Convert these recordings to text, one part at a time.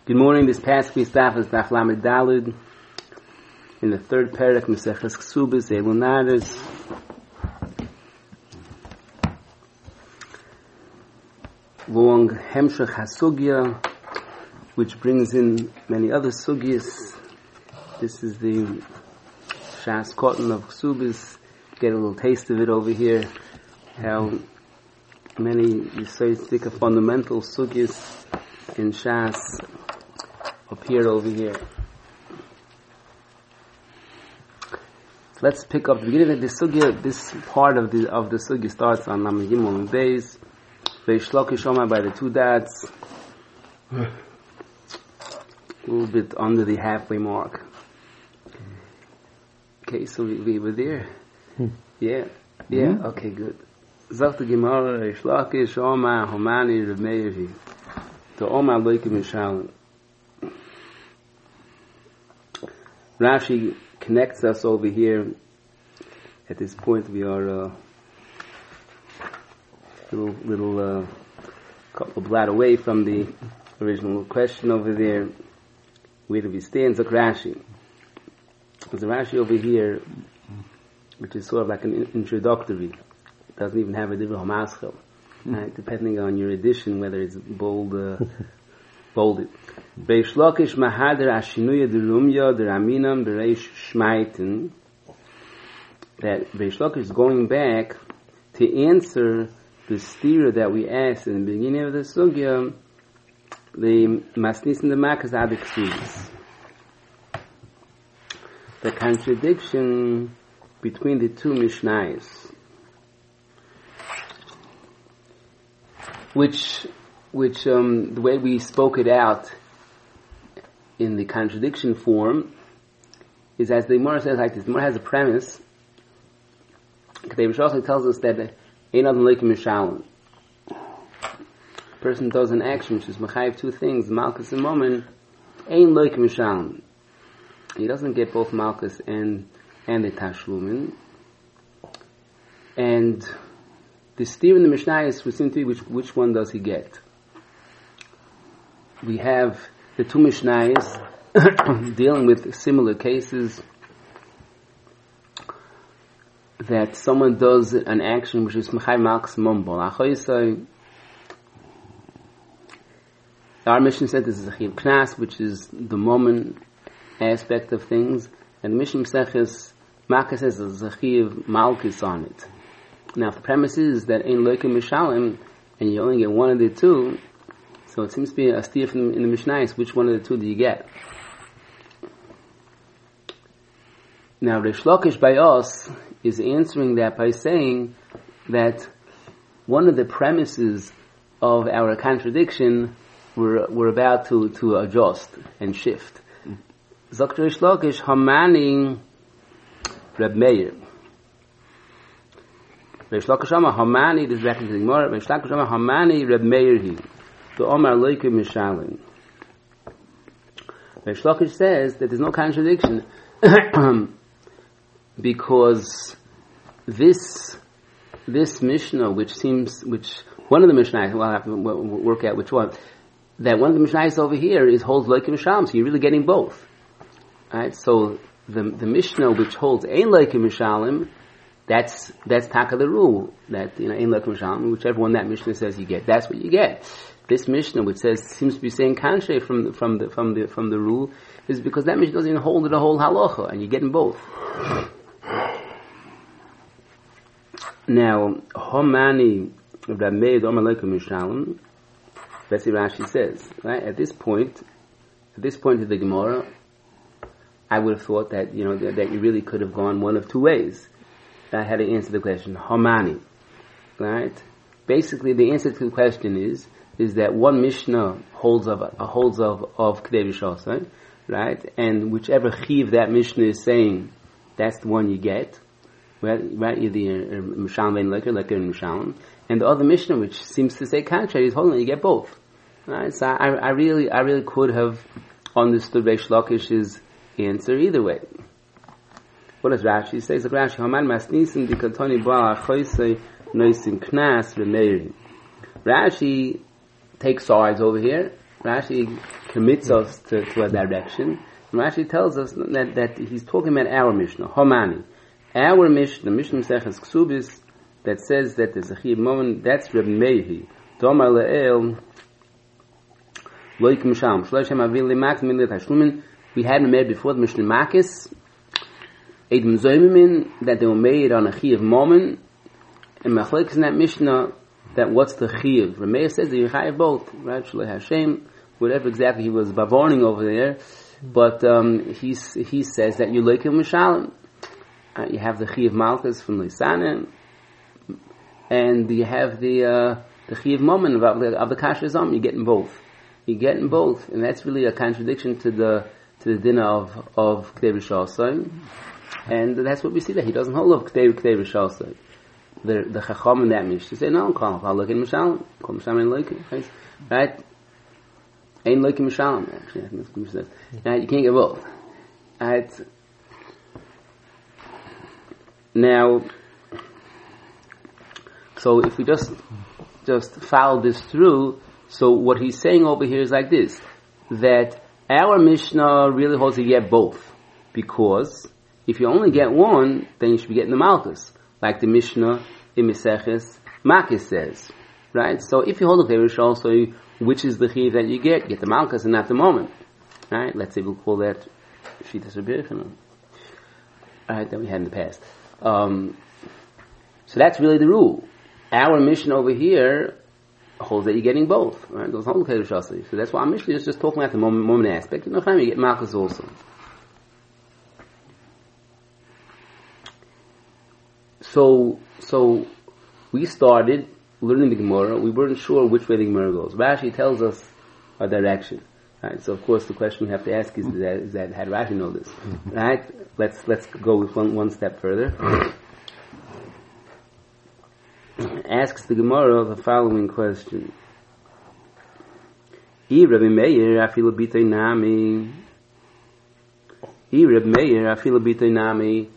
Good morning. This past week's daf is Daf Lamed Daled in the third parak Maseches Ksubis Elunaris. Long Hemshech Hasugya, which brings in many other sugyas. This is the Shas Cotton of Ksubis. Get a little taste of it over here. How many Yisrael fundamental sugyas in Shas appear over here. Let's pick up the beginning of the sugya. This part of the sugya starts on Lamed Gimel and Beis. Reish Lakish Omar by the two dads. A little bit under the halfway mark. Okay, so we were there. Yeah. Okay, good. Zakt the Gemara Reish Lakish Omar Homani Reb Meiri. The Omar Leikim Mishalim. Rashi connects us over here. At this point, we are little couple of blot away from the original question over there. Where do we stand? Zok Rashi. There's a Rashi over here, which is sort of like an introductory. It doesn't even have a different hamaschel, right? Depending on your edition, whether it's bolded. Reish Lakish Mahader Ashinuya Derumya Deraminam Bereish Shmaiten. That Reish Lakish is going back to answer the stira that we asked in the beginning of the sugya, the Masnis and the Makas Adik Ksubis. The contradiction between the two Mishnayos, which the way we spoke it out in the contradiction form is as the Gemara says like this. The Gemara has a premise. Kedei B'Shosai tells us that Ein Adam Leikim Mishalim. A person does an action which is mechayiv two things, Malchus and Mammon, Ein Leikim Mishalim. He doesn't get both Malchus and the Tashlumin. And the steer in the Mishnayos would seem to be which one does he get? We have the two Mishnayos dealing with similar cases that someone does an action which is Mechai Malchus Mumbol. Our Mishnah said this is a Chiv Knas, which is the moment aspect of things, and the Mishnah Maseches Malchus says there's a Chiv Malchus on it. Now, if the premise is that Ein Leikim Mishalim, and you only get one of the two, so it seems to be a steer in the Mishnayos. Which one of the two do you get? Now, Reish Lakish by us is answering that by saying that one of the premises of our contradiction we're about to adjust and shift. Zok Reish Lakish Hamani Reb Meir. Reish Lakish Amar Hamani, this is back into the Gemara. Reish Lakish Amar Hamani Reb Meir. The Omar Leikim Mishalim. Reish Lakish says that there's no contradiction because this Mishnah, which one of the Mishnahs, we'll have to work out which one, that one of the Mishnahs over here holds Leikim Mishalim, so you're really getting both. Right? So the Mishnah which holds Ein Leikim Mishalim, that's taka the rule, that Ein Leikim Mishalim, whichever one that Mishnah says you get, that's what you get. This Mishnah, which seems to be saying contrary from the rule, is because that Mishnah doesn't even hold the whole halacha, and you're getting both. Now, Homani Reb Meir Omar Leikim Mishalim. That's what Rashi says. Right at this point of the Gemara, I would have thought that that you really could have gone one of two ways. I had to answer the question Homani. Right? Basically, the answer to the question is that one Mishnah holds of Kedei B'Shosai, right? And whichever chiv that Mishnah is saying, that's the one you get, right? Either Mishalim and Leker and Mishalim, and the other Mishnah, which seems to say contrary, is holding you get both, right? So I really could have understood Reish Lakish's answer either way. What does Rashi say? So Rashi Haman Masnisim Dikatoni Ba'al Achoisei Noisim Knas Remeiri. Rashi takes sides over here Rashi commits us to a direction. And Rashi tells us that he's talking about our Mishnah, Homani. Our Mishnah, the Mishnah Maseches Ksubis, that says that there's a Chiv Momen, that's Reb Mehi. Domar Le'el, Loikim Shalom. Shloishem Avil Limak, Milit HaShlumin. We had them made before the Mishnah Makis. Edom Zoymimin, that they were made on a Chiv Momen. And Machlekes in that Mishnah, that what's the Chiv? Reb Meir says that you Chayiv both, right? Shaloi Hashem, whatever exactly he was bavorning over there. But he says that you Loikim Mishalom. You have the Chiv Malchus from Lysanen, and you have the Chiv Momen of the Kasher Zom. You're getting both. And that's really a contradiction to the dinner of K'dei Rishasai. And that's what we see there. He doesn't hold of K'dei Rishasai. The Chacham in that Mishnah say, no, I'll look at Mishalom. Call Mishalom and Loikim. Right? Ain't Loikim Mishalom, actually. That's what Mishnah says. Right? You can't get both. Right? Now, so if we just follow this through, so what he's saying over here is like this, that our Mishnah really holds you get both, because if you only get one, then you should be getting the Malchus, like the Mishnah in Maseches Makis says, right? So if you hold the K'dei Rishasai, which is the Chiv that you get the Malchus and not the Moment, right? Let's say we'll call that Shitas Rabbi Yochanan, right, that we had in the past. So that's really the rule. Our Mishnah over here holds that you're getting both, right? Those hold K'dei Rishasai. So that's why our Mishnah is just talking about the moment aspect. You know, finally you get Malchus also. So we started learning the Gemara. We weren't sure which way the Gemara goes. Rashi tells us a direction. Right? So of course the question we have to ask is that how did Rashi know this? Right? Let's go with one step further. Asks the Gemara the following question. Rabbi Meir afilu bitay nami. Rabbi Meir afilu bitay nami.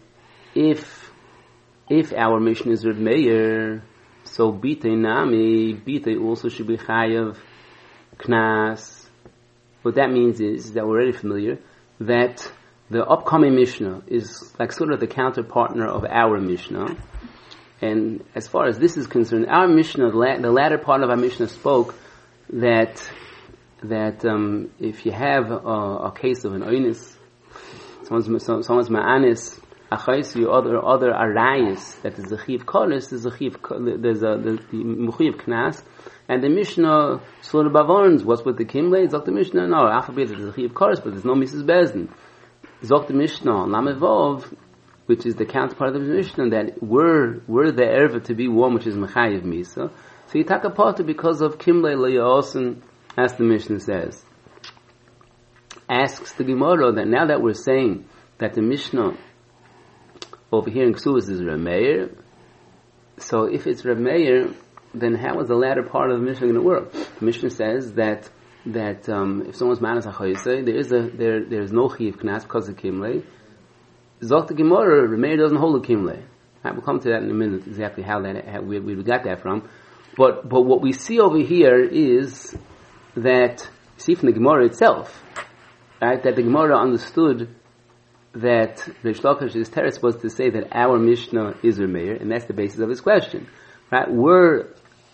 If our mission is Rabbi Meir, so bitay nami, bitay also should be chayav knas. What that means is that we're already familiar that the upcoming Mishnah is like sort of the counterpartner of our Mishnah. And as far as this is concerned, our Mishnah, the latter part of our Mishnah spoke that if you have a case of an oinus, someone's ma'anis, achayis, other arayis, that is the chiv kolis, there's the muchiv knas, and the Mishnah sort of bavarns, what's with the kimlei? Zok the Mishnah, no, alphabet is the chiv kolis, but there's no Mrs. Bezdin. Zok the Mishnah, lamevov, which is the counterpart of the Mishnah, that we're the erva to be one, which is mechayiv misa. So you take apart because of kimlei le'yosin, as the Mishnah says. Asks the Gemara that now that we're saying that the Mishnah over here in Ksubis is Reb Meir, so if it's Reb Meir, then how is the latter part of the Mishnah going to work? The Mishnah says that if someone's manas achoyse, there is no chiv knas because of kimlei. Zok the Gemara, Reb Meir doesn't hold a kimlei. We'll come to that in a minute, exactly how we got that from. But what we see over here is that, see from the Gemara itself, right, that the Gemara understood that Reish Lakish's teretz was to say that our Mishnah is Reb Meir, and that's the basis of his question. Right? Were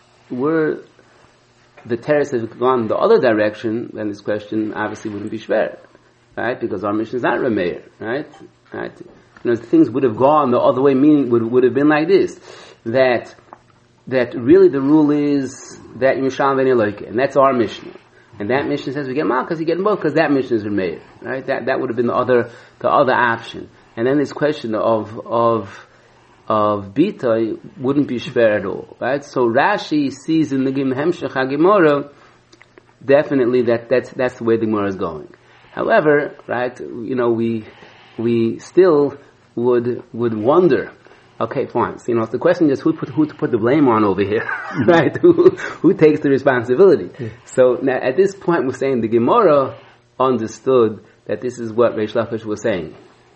the teretz have gone the other direction, then this question obviously wouldn't be shver, right? Because our Mishnah is not Reb Meir, right? Right? You know, things would have gone the other way, meaning would have been like this, that really the rule is that Yisham ben Eloike, and that's our Mishnah. And that Mishnah says we get Malchus, you get them both, because that Mishnah is Reb Meir, right? That would have been the other option. And then this question of Bita wouldn't be shver at all, right? So Rashi sees in the Hemshech HaGemara definitely that's the way the Gemara is going. However, right, you know, we still would wonder. Okay, fine. So, you know, the question is who to put the blame on over here, right? Who takes the responsibility? Yeah. So now at this point we're saying the Gemara understood that this is what Reish Lakish was saying.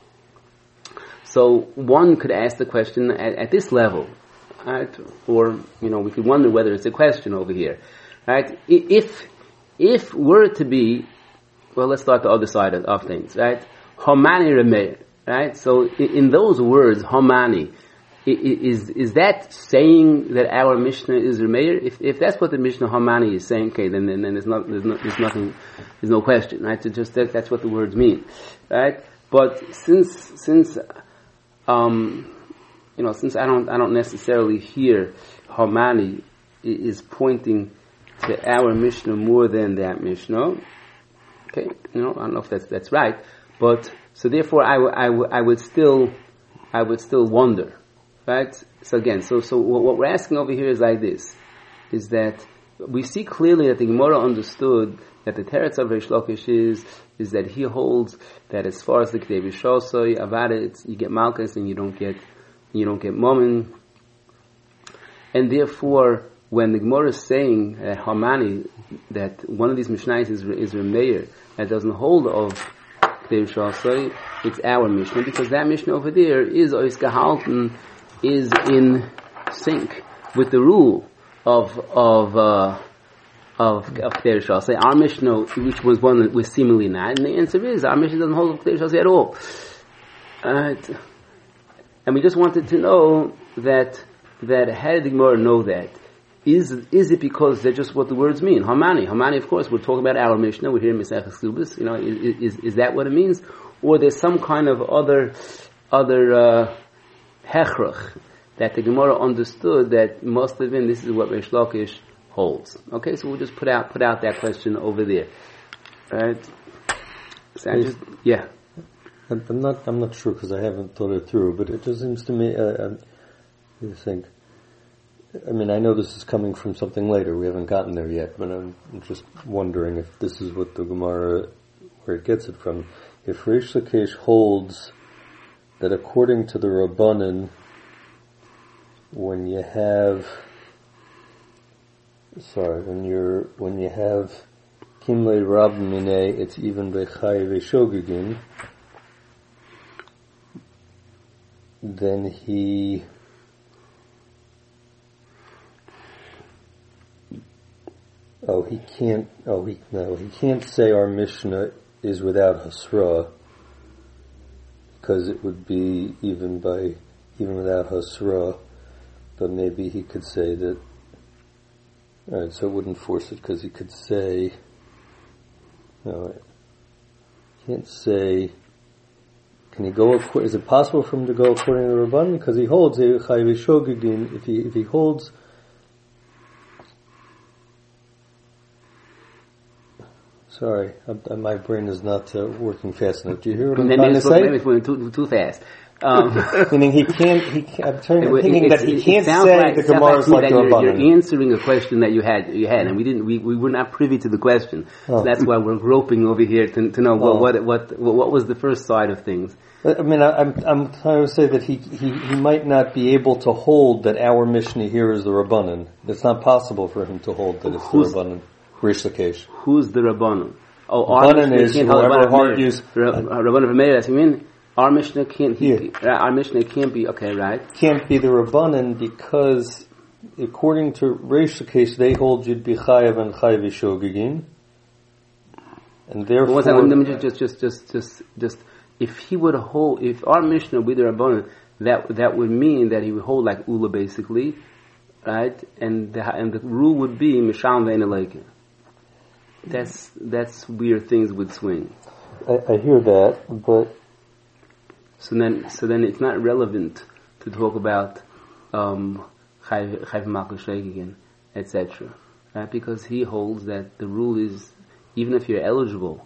So one could ask the question at this level, right? Or, you know, we could wonder whether it's a question over here, right? If if were it to be, well, let's start the other side of things, right? Homani Remeir, right? So in those words, Homani, is that saying that our Mishnah is Remeir? If that's what the Mishnah Homani is saying, okay, then there's no question, right? So just that's what the words mean, right? But since I don't necessarily hear Homani is pointing to our Mishnah more than that Mishnah. Okay, I don't know if that's right, but so therefore I would still wonder, right? So again, so what we're asking over here is like this: is that we see clearly that the Gemara understood that the teretz of Reish Lakish is that he holds that as far as the Kedei B'Shosoi Avada, you get Malchus and you don't get Momin, and therefore when the Gemara is saying Hamani that one of these Mishnayos is Remeir that doesn't hold of Kedei B'Shosoi, it's our Mishnah because that Mishnah over there is Ois Gehalten, is in sync with the rule of Kedei B'Shosoi. Our Mishnah, which was one that was seemingly not, and the answer is our Mishnah doesn't hold of Kedei B'Shosoi at all. And we just wanted to know that how did the Gemara know that? Is it because they're just what the words mean? Hamani, of course, we're talking about our Mishnah, we're here in Maseches Ketubos, is that what it means? Or there's some kind of other hechrach that the Gemara understood that must have been, this is what Reish Lakish holds. Okay, so we'll just put out that question over there. Right? So I'm not sure because I haven't thought it through, but it just seems to me, you think, I mean, I know this is coming from something later, we haven't gotten there yet, but I'm just wondering if this is what the Gemara, where it gets it from. If Reish Lakish holds that according to the Rabbanan, when you have Kimlei Rab Minei, it's even Bechai Veshogigin, then he can't say our Mishnah is without Hasra, because it would be even without Hasra, but maybe he could say that, alright, so it wouldn't force it, because he could say, can't say, can he go, is it possible for him to go according to the Rabbanan? Because he holds, if he holds, sorry, my brain is not working fast enough. Do you hear what I'm trying to say? Maybe it's going too fast. Meaning he can't say the Gemara is like the Rabbanan. You're answering a question that you had, and we were not privy to the question. So that's why we're groping over here to know what was the first side of things. I mean, I'm trying to say that he might not be able to hold that our Mishnah here is the Rabbanan. It's not possible for him to hold that it's the Rabbanan. Reish Lakish. Who's the Rabbanan? Rabbanan is whoever argues. Rabbanan of Meir, you mean? Our Mishnah can't be, okay, right? Can't be the Rabbanan because according to Reish Lakish, they hold Yud B'chayav and Chayav Shogigin. And therefore... Let me just, if he would hold, if our Mishnah would be the Rabbanan, that would mean that he would hold like Ula basically, right? And the rule would be Mishal Ve'en Eleikin. That's where things would swing. I hear that, but... So then it's not relevant to talk about Chayv Malchus Shegigin, etc. Right? Because he holds that the rule is, even if you're eligible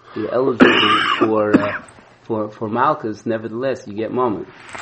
for Malchus, nevertheless you get Mammon.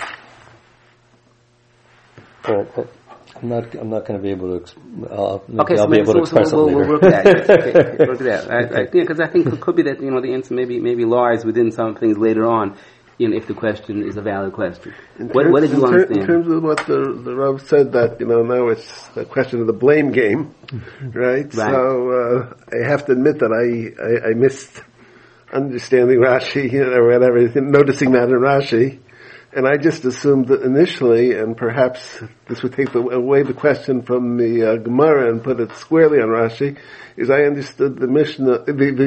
But I'm not going to be able to. I'll be able to express it later. We'll work it out. Right? Because I think it could be that the answer maybe lies within some things later on. If the question is a valid question. What did you understand? In terms of what the Rav said, that, now it's a question of the blame game, right? So, I have to admit that I missed understanding Rashi, or whatever, noticing that in Rashi, And I just assumed that initially, and perhaps this would take away the question from the Gemara and put it squarely on Rashi, is I understood the Mishnah,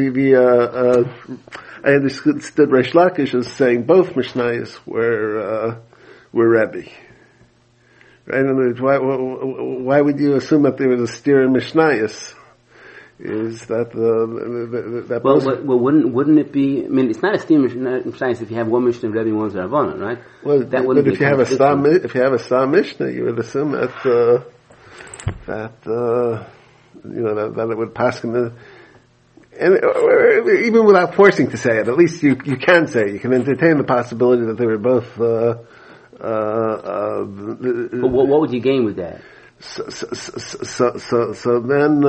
I understood Reish Lakish as saying both Mishnayos were Rebbe. Right? In other words, why would you assume that there was a steer in Mishnayos? Is that that well, wouldn't it be? I mean, it's not a steer Mishnayos if you have one Mishnah of Rebbe and one Zerabana, right? Well, but if you have a Star Mishnah, you would assume that that it would pass in the. And even without forcing to say it, at least you can say it. You can entertain the possibility that they were both. But what would you gain with that? So then,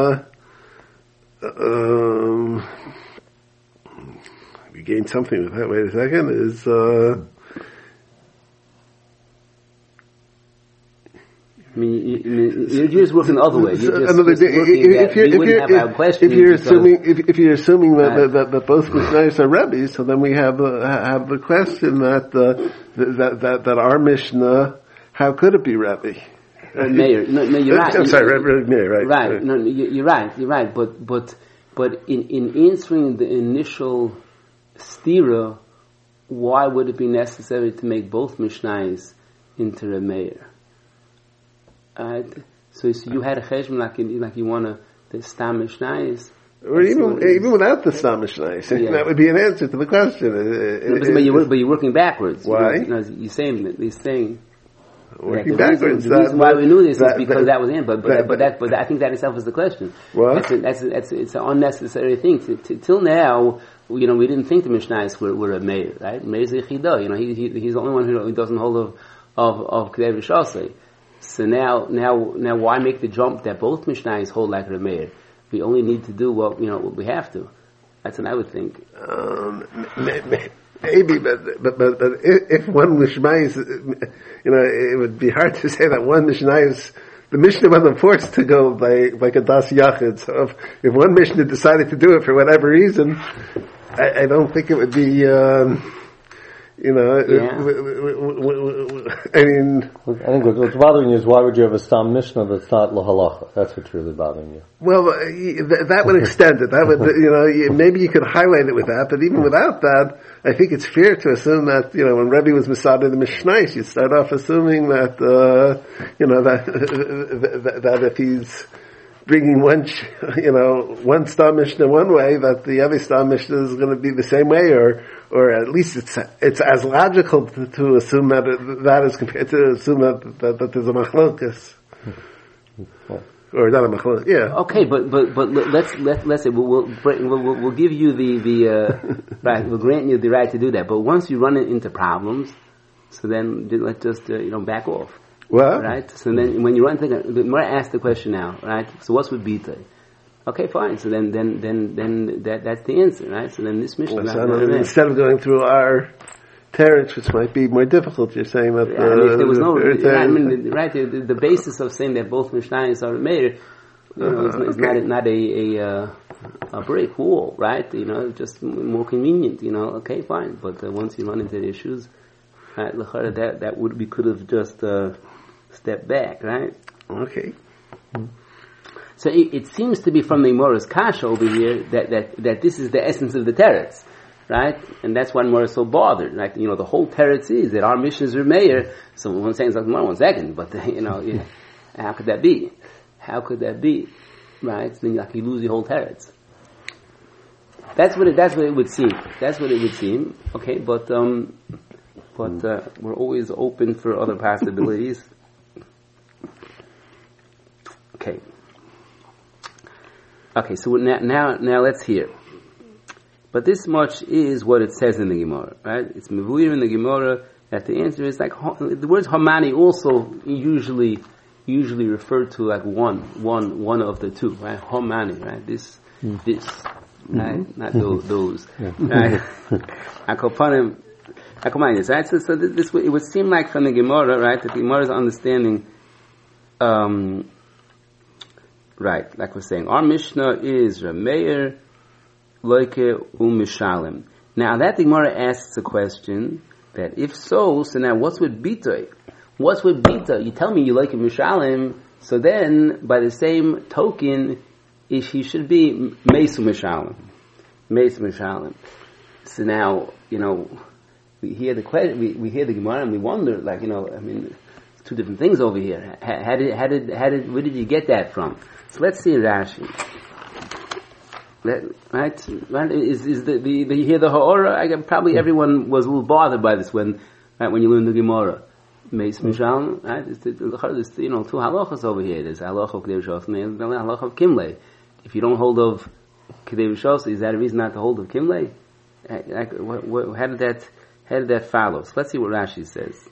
we gain something with that. Wait a second. I mean, you're just working the other way. If you're assuming that both Mishnayos are Rebbe's, so then we have the question that our Mishnah, how could it be Rebbe? Meir, no, you're right. I'm sorry, Meir, right? Right. No, you're right. But in answering the initial stira, why would it be necessary to make both Mishnayos into a Meir? So you had a cheshbon like you want the Stam Mishnayos. Or even without the Stam Mishnayos, that would be an answer to the question. But you're working backwards. Why? You're saying working backwards. The reason why we knew this is because that was in. But I think that itself is the question. What? It's an unnecessary thing. Till now, we didn't think the Mishnayos were a Meir, right? Meir's a Chidah. He's the only one who doesn't hold of Kedei Rishasei. So now, why make the jump that both Mishnayos hold like a Meir? We only need to do what we have to. That's what I would think. Maybe, but if one Mishnayos, it would be hard to say that one Mishnayos, the Mishnah wasn't forced to go like a Das Yachid. So if one Mishnah decided to do it for whatever reason, I don't think it would be. I mean, I think what's bothering you is why would you have a Stam Mishnah that's not Lahalacha? That's what's really bothering you. Well, that would extend it. That would, maybe you could highlight it with that, but even without that, I think it's fair to assume that, when Rebbe was Masada the Mishnayos, you start off assuming that, that if he's bringing one Stam Mishnah one way, that the other Stam Mishnah is going to be the same way, or at least it's as logical to assume that is compared to assume that there's a machlokas. Or not a machlokas, yeah. Okay, but let's say we'll give you the right, we'll grant you the right to do that. But once you run into problems, so then let's just back off. What? Right? So then when you run into the Gemara asks the question now, right? So what's with Bita? Okay, fine. So then that's the answer, right? So then this Mishnah. Instead of going through our teretz, which might be more difficult, you're saying that. If there was the basis of saying that both Mishnayos are Meir, is not a brick wall, right? Just more convenient. Okay, fine. But once you run into the issues, right, that we could have just stepped back, right? Okay. So it seems to be from the Gemara's kasha over here that this is the essence of the teretz, right? And that's why Gemara is so bothered. Like the whole teretz is that our missions are Meir. So one saying like 1 second, but how could that be? How could that be? Right? So then you lose the whole teretz. That's what it would seem. That's what it would seem. Okay, but we're always open for other possibilities. Okay, so now let's hear. But this much is what it says in the Gemara, right? It's mevuir in the Gemara that the answer is like the words hamani also usually refer to like one of the two, right? Hamani, right? This, right? Not those, right? Akopanim, right? So this it would seem like from the Gemara, right? That the Gemara's understanding. Right, like we're saying, our Mishnah is Rameir, Loike, Umishalim. Now that the Gemara asks a question, That if so now what's with Bita? What's with Bita? You tell me you like a Mishalim, so then, by the same token, he should be Mesu Mishalim. Mesu Mishalim. So now, we hear the question, we hear the Gemara and we wonder, it's two different things over here. Where did you get that from? So let's see Rashi. Right? Is you hear the Ha'ora? Probably everyone was a little bothered by this when you learn the Gemara. Meis Mishalim, right? There's two halachas over here. There's halacha of Kedei Rishos and there's the halacha of Kimlei. If you don't hold of Kedei Rishos, is that a reason not to hold of Kimlei? How did that follow? So let's see what Rashi says.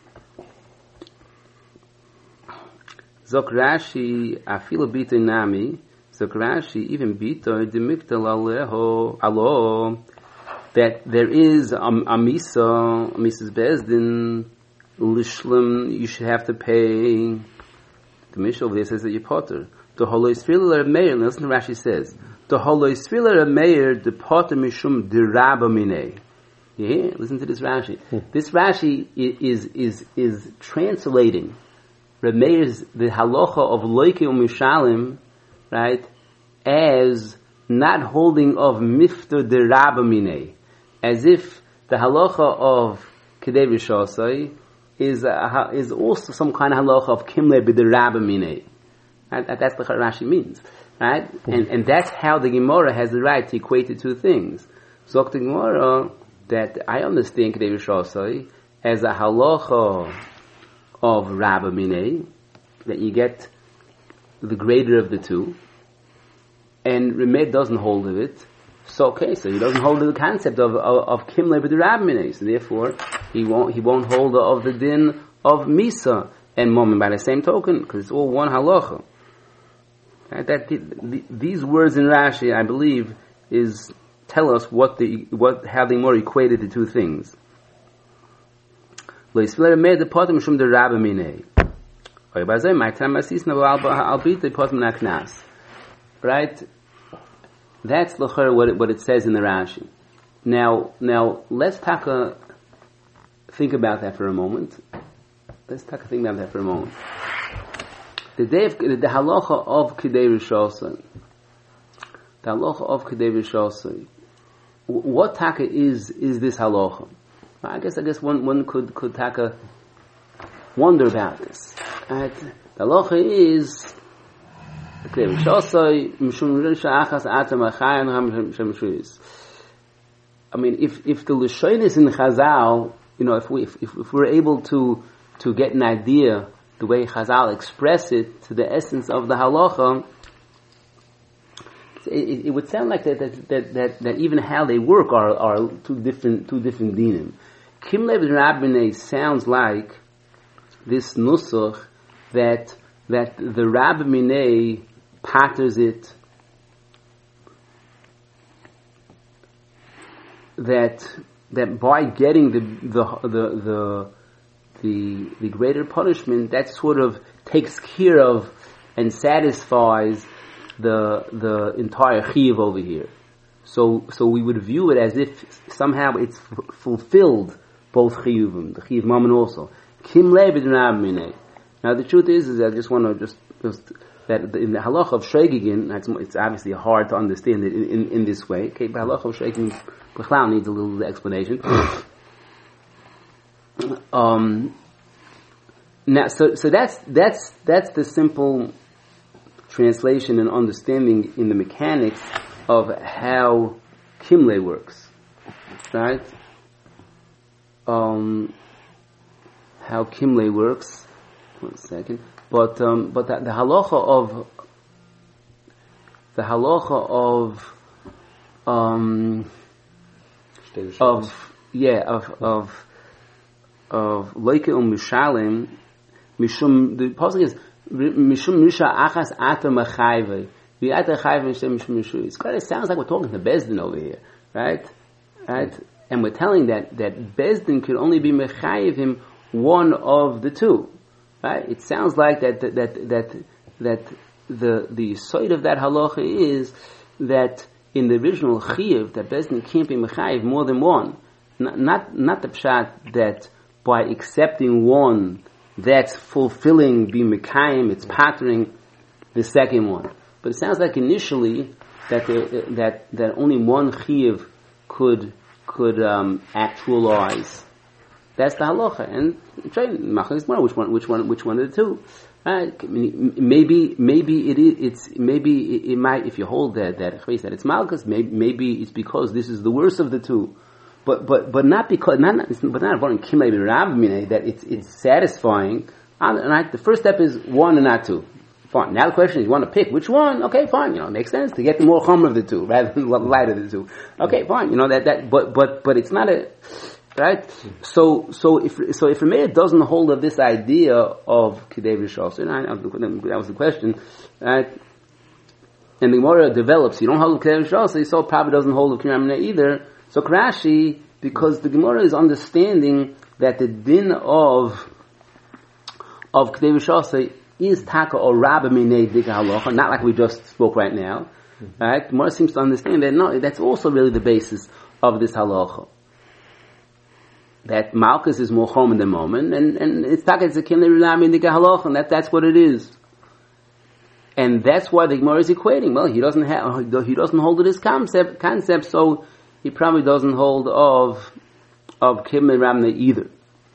Zok Rashi, afilu bita nami. Zok Rashi, even bita demiktal alo, that there is a Misa's Bezdin, Lishlim, you should have to pay. The Mishnah over there says that you're potter. The Holoi Sfiler Meir, listen to Rashi says, the Holoi Sfiler Meir, the potter mishum diraba mine. You hear? Listen to this Rashi. This Rashi is translating Rameir's, the halacha of Loike Mishalim, right, as not holding of mifta diraba mine. As if the halacha of Kedei Rishosai is also some kind of halacha of kimle b'derabba minei. That's what Rashi means, right? And that's how the Gemara has the right to equate the two things. So the Gemara that I understand Kedei Rishosai as a halacha of rabba minei, that you get the greater of the two, and Remed doesn't hold of it. So he doesn't hold the concept of kimle b'derabba minei. So therefore, he won't hold of the din of Misa and Momen by the same token, because it's all one halacha. Right? These words in Rashi, I believe, tell us how the Gemara equated the two things. Right? That's what it says in the Rashi. Now let's think about that for a moment. The halacha of Kedei Rishosai. The halacha of Kedei Rishosai. What taka is this halacha? I guess one could taka wonder about this. Right? The halacha is Kedei Rishosai mishum risha achas atam achayin ham shemshuyis. I mean, if the Lashonis is in Chazal, if we're able to get an idea the way Chazal express it to the essence of the halacha, it would sound like that even how they work are two different dinim. Kimle b'derabba sounds like this nusach that the Rabba Minei patters it, that by getting the greater punishment, that sort of takes care of and satisfies the entire chiyuv over here. So we would view it as if somehow it's fulfilled both chiyuvim, the chiyuv mammon also. Kimle b'derabba minei. Now the truth is I just want to just that in the halacha of Shreigigin, it's obviously hard to understand it in this way. Okay, but halacha of Shreigigin B'chlal needs a little explanation. Now, so that's the simple translation and understanding in the mechanics of how Kimle works, right? How Kimle works. 1 second. But the halacha of Leike Mishalim, mishum, the pasuk is mishum risha achas ata machayve. The ata chayve mishum mishu. It sounds like we're talking to Bezdin over here, right? And we're telling that Bezdin could only be mechayev him one of the two, right? It sounds like that the side of that halacha is that in the original chiyuv that Bezdin can't be mechayev more than one. Not the pshat that by accepting one that's fulfilling, being mekayim, it's patterning the second one. But it sounds like initially that only one chiyuv could actualize. That's the halacha, and which one of the two? Right? Maybe it might, if you hold that it's malchus, maybe it's because this is the worst of the two, but not because not that it's satisfying. Right? The first step is one and not two. Fine. Now the question is, you want to pick which one? Okay, fine. It makes sense to get the more chum of the two rather than the light of the two. Okay, fine. But it's not a. Right? So if a mayor doesn't hold of this idea of Kidei Rishos, that was the question, right? And the Gemara develops, you don't hold of Kidei Rishos, so probably doesn't hold of Kiramina either. So Rashi, because the Gemara is understanding that the din of Kidei Rishos is taka or rabba minei dika halacha, not like we just spoke right now. Right? The Gemara seems to understand that no, that's also really the basis of this halacha. That Malchus is more chom in the moment, and it's taka it's a kinei rulami dika halacha, and that's what it is. And that's why the Gemara is equating. Well, he doesn't hold of this concept, so he probably doesn't hold of kinei ramne either.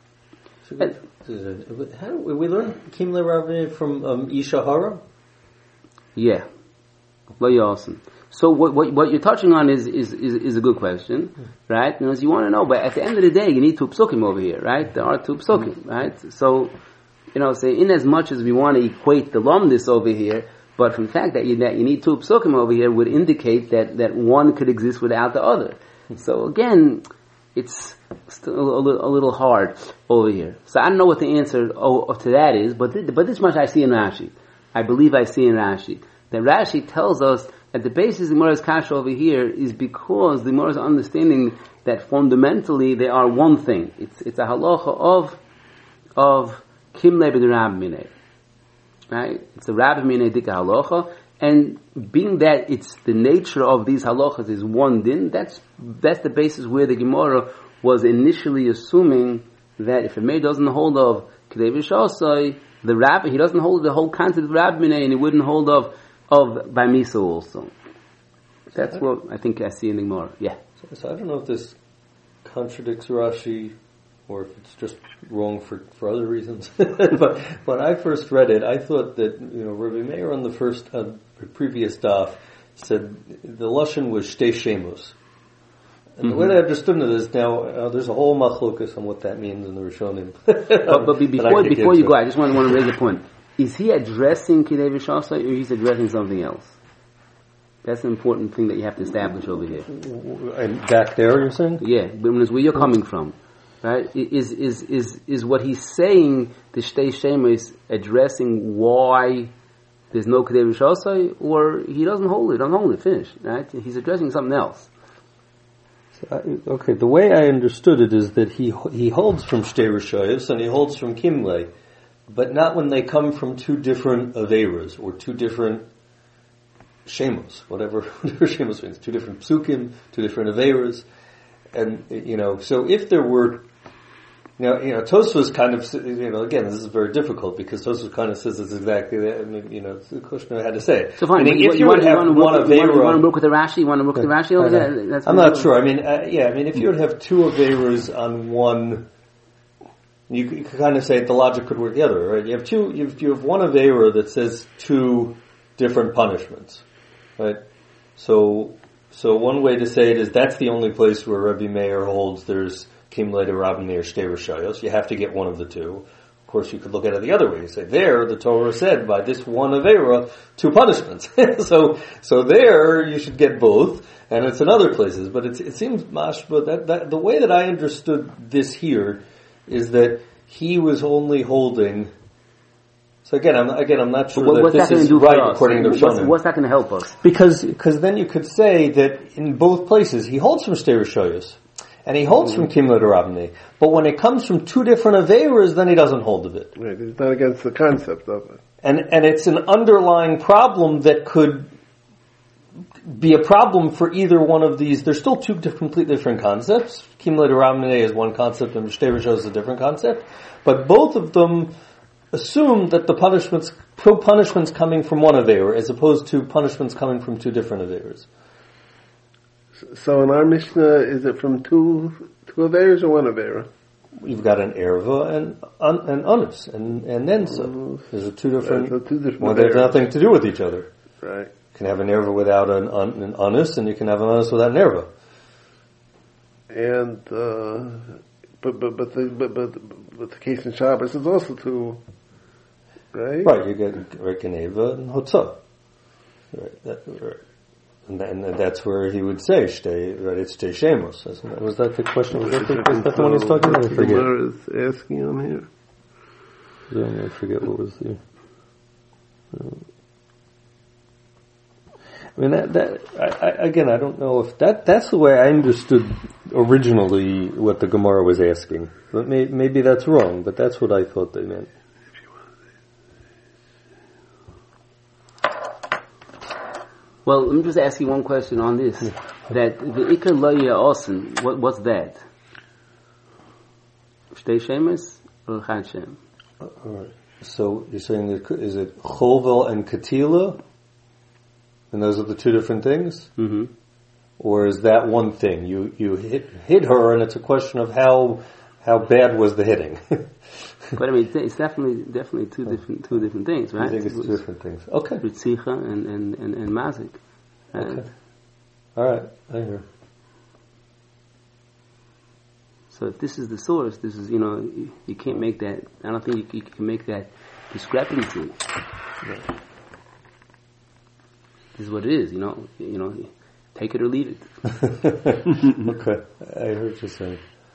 How do we learn kinei ramne from Isha Hara? Yeah, Lo Yosin. So what you're touching on is a good question, right? Because you want to know, but at the end of the day, you need two psukim over here, right? There are two psukim, right? So, say in as much as we want to equate the lumdis over here, but from the fact that you need two psukim over here would indicate that one could exist without the other. So again, it's still a little hard over here. So I don't know what the answer to that is, but this much I see in Rashi. I believe I see in Rashi. That Rashi tells us that the basis of the Gemara's kasha over here is because the Gemara is understanding that fundamentally they are one thing. It's a halacha of kimle b'derab minei, right? It's a rabbi minei dika halacha, and being that it's the nature of these halachas is one din, that's the basis where the Gemara was initially assuming that if a maid doesn't hold of kedei v'shasai, the rabbi, he doesn't hold the whole concept of rabbi minei, and he wouldn't hold of Bamisa also. That's what I think I see in the Gemara. Yeah. So I don't know if this contradicts Rashi or if it's just wrong for other reasons. But when I first read it, I thought that Rabbi Meir on the previous daf said the lashon was shtei shemos. And the way I understood it is now there's a whole machlokas on what that means in the Rishonim. but before you go, I just want to raise a point. Is he addressing Kidei V'Shasai or he's addressing something else? That's an important thing that you have to establish over here. And back there, you're saying? Yeah, but it's where you're coming from, right? Is what he's saying the Shtei Shema is addressing why there's no Kidei V'Shasai, or he doesn't hold it, finish, right? He's addressing something else. Okay, the way I understood it is that he holds from Shtei Rishayos and he holds from Kimlei, but not when they come from two different averas or two different shemos, whatever shemos means, two different psukim, two different averas, and so if there were, Tosfos kind of, again, this is very difficult because Tosfos kind of says it's exactly that. I mean, the Kushner had to say it. So fine. If you would have one avera, you want to work with the Rashi? You want to work with the Rashi over there? I'm not sure. I mean, if you would have two averas on one. You could kind of say the logic could work the other, right? You have one avera that says two different punishments, right? So one way to say it is that's the only place where Rabbi Meir holds there's kimlei de Rabbi Meir shtei rishayos. You have to get one of the two. Of course, you could look at it the other way. You say there, the Torah said by this one avera, two punishments. so there you should get both, and it's in other places. But it seems mashba that the way that I understood this here is that he was only holding. So again, I'm not sure that this is right according to Rishonim. What's that going to help us? Because then you could say that in both places he holds from Shtei Rishayos and he holds from Kimla de Rabnei, but when it comes from two different averas, then he doesn't hold of it. Right, it's not against the concept of it. And it's an underlying problem that could be a problem for either one of these. There's still two completely different concepts. Kimle Ramene is one concept and Shtei Rishos is a different concept. But both of them assume that the punishment's coming from one Aveira as opposed to punishments coming from two different Aveiras. So in our Mishnah, is it from two Aveiras or one Aveira? You've got an erva and anus, and then so. There's two different. Well, they have nothing to do with each other. Right. You can have an erva without an anus, and you can have an anus without an erva. And but the case in Shabbos is also two, right? Right. You get rekeneva and hotzah. Right. And that's where he would say, it's Shtei Shemos. Was that the question? Was that the one he's talking about? I forget. Is asking on here. Yeah, I forget what was the... I mean, I don't know if that's the way I understood originally what the Gemara was asking. But maybe that's wrong, but that's what I thought they meant. Well, let me just ask you one question on this. That the Ikar Loya Osen, what's that? Shtei Shemes or Chad Shem? Alright. So you're saying that, is it Chovel and Katila? And those are the two different things? Mm-hmm. Or is that one thing? You hit her and it's a question of how bad was the hitting? But I mean, it's definitely two different things, right? I think it's two different things. Okay. Ritzicha and Mazik. Okay. Alright, I hear. So if this is the source, this is, you can't make that, I don't think you can make that discrepancy. Right. This is what it is, take it or leave it. Okay, I heard you saying.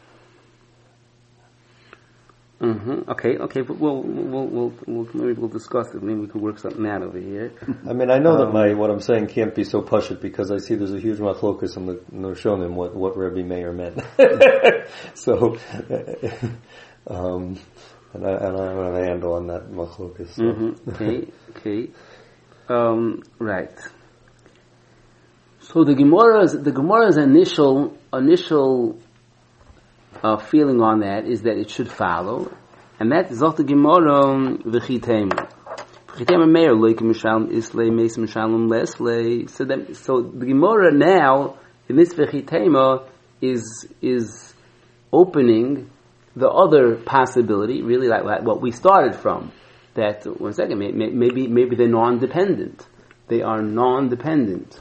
Mm-hmm. Okay, but we'll discuss it. Maybe we can work something out over here. I mean, I know that what I'm saying can't be so pashut because I see there's a huge machlokus in the Rishonim what Rabbi Meir meant. So, and I don't have a handle on that machlokus. So. Mm-hmm. Okay. Right. So the Gemara's initial feeling on that is that it should follow, and that is also the Gemara v'chitema. V'chitema meir loikim mishalom islay mesim mishalom leslay. So the Gemara now in this v'chitema is opening the other possibility, really like what we started from. That one second, maybe they're non-dependent. They are non-dependent.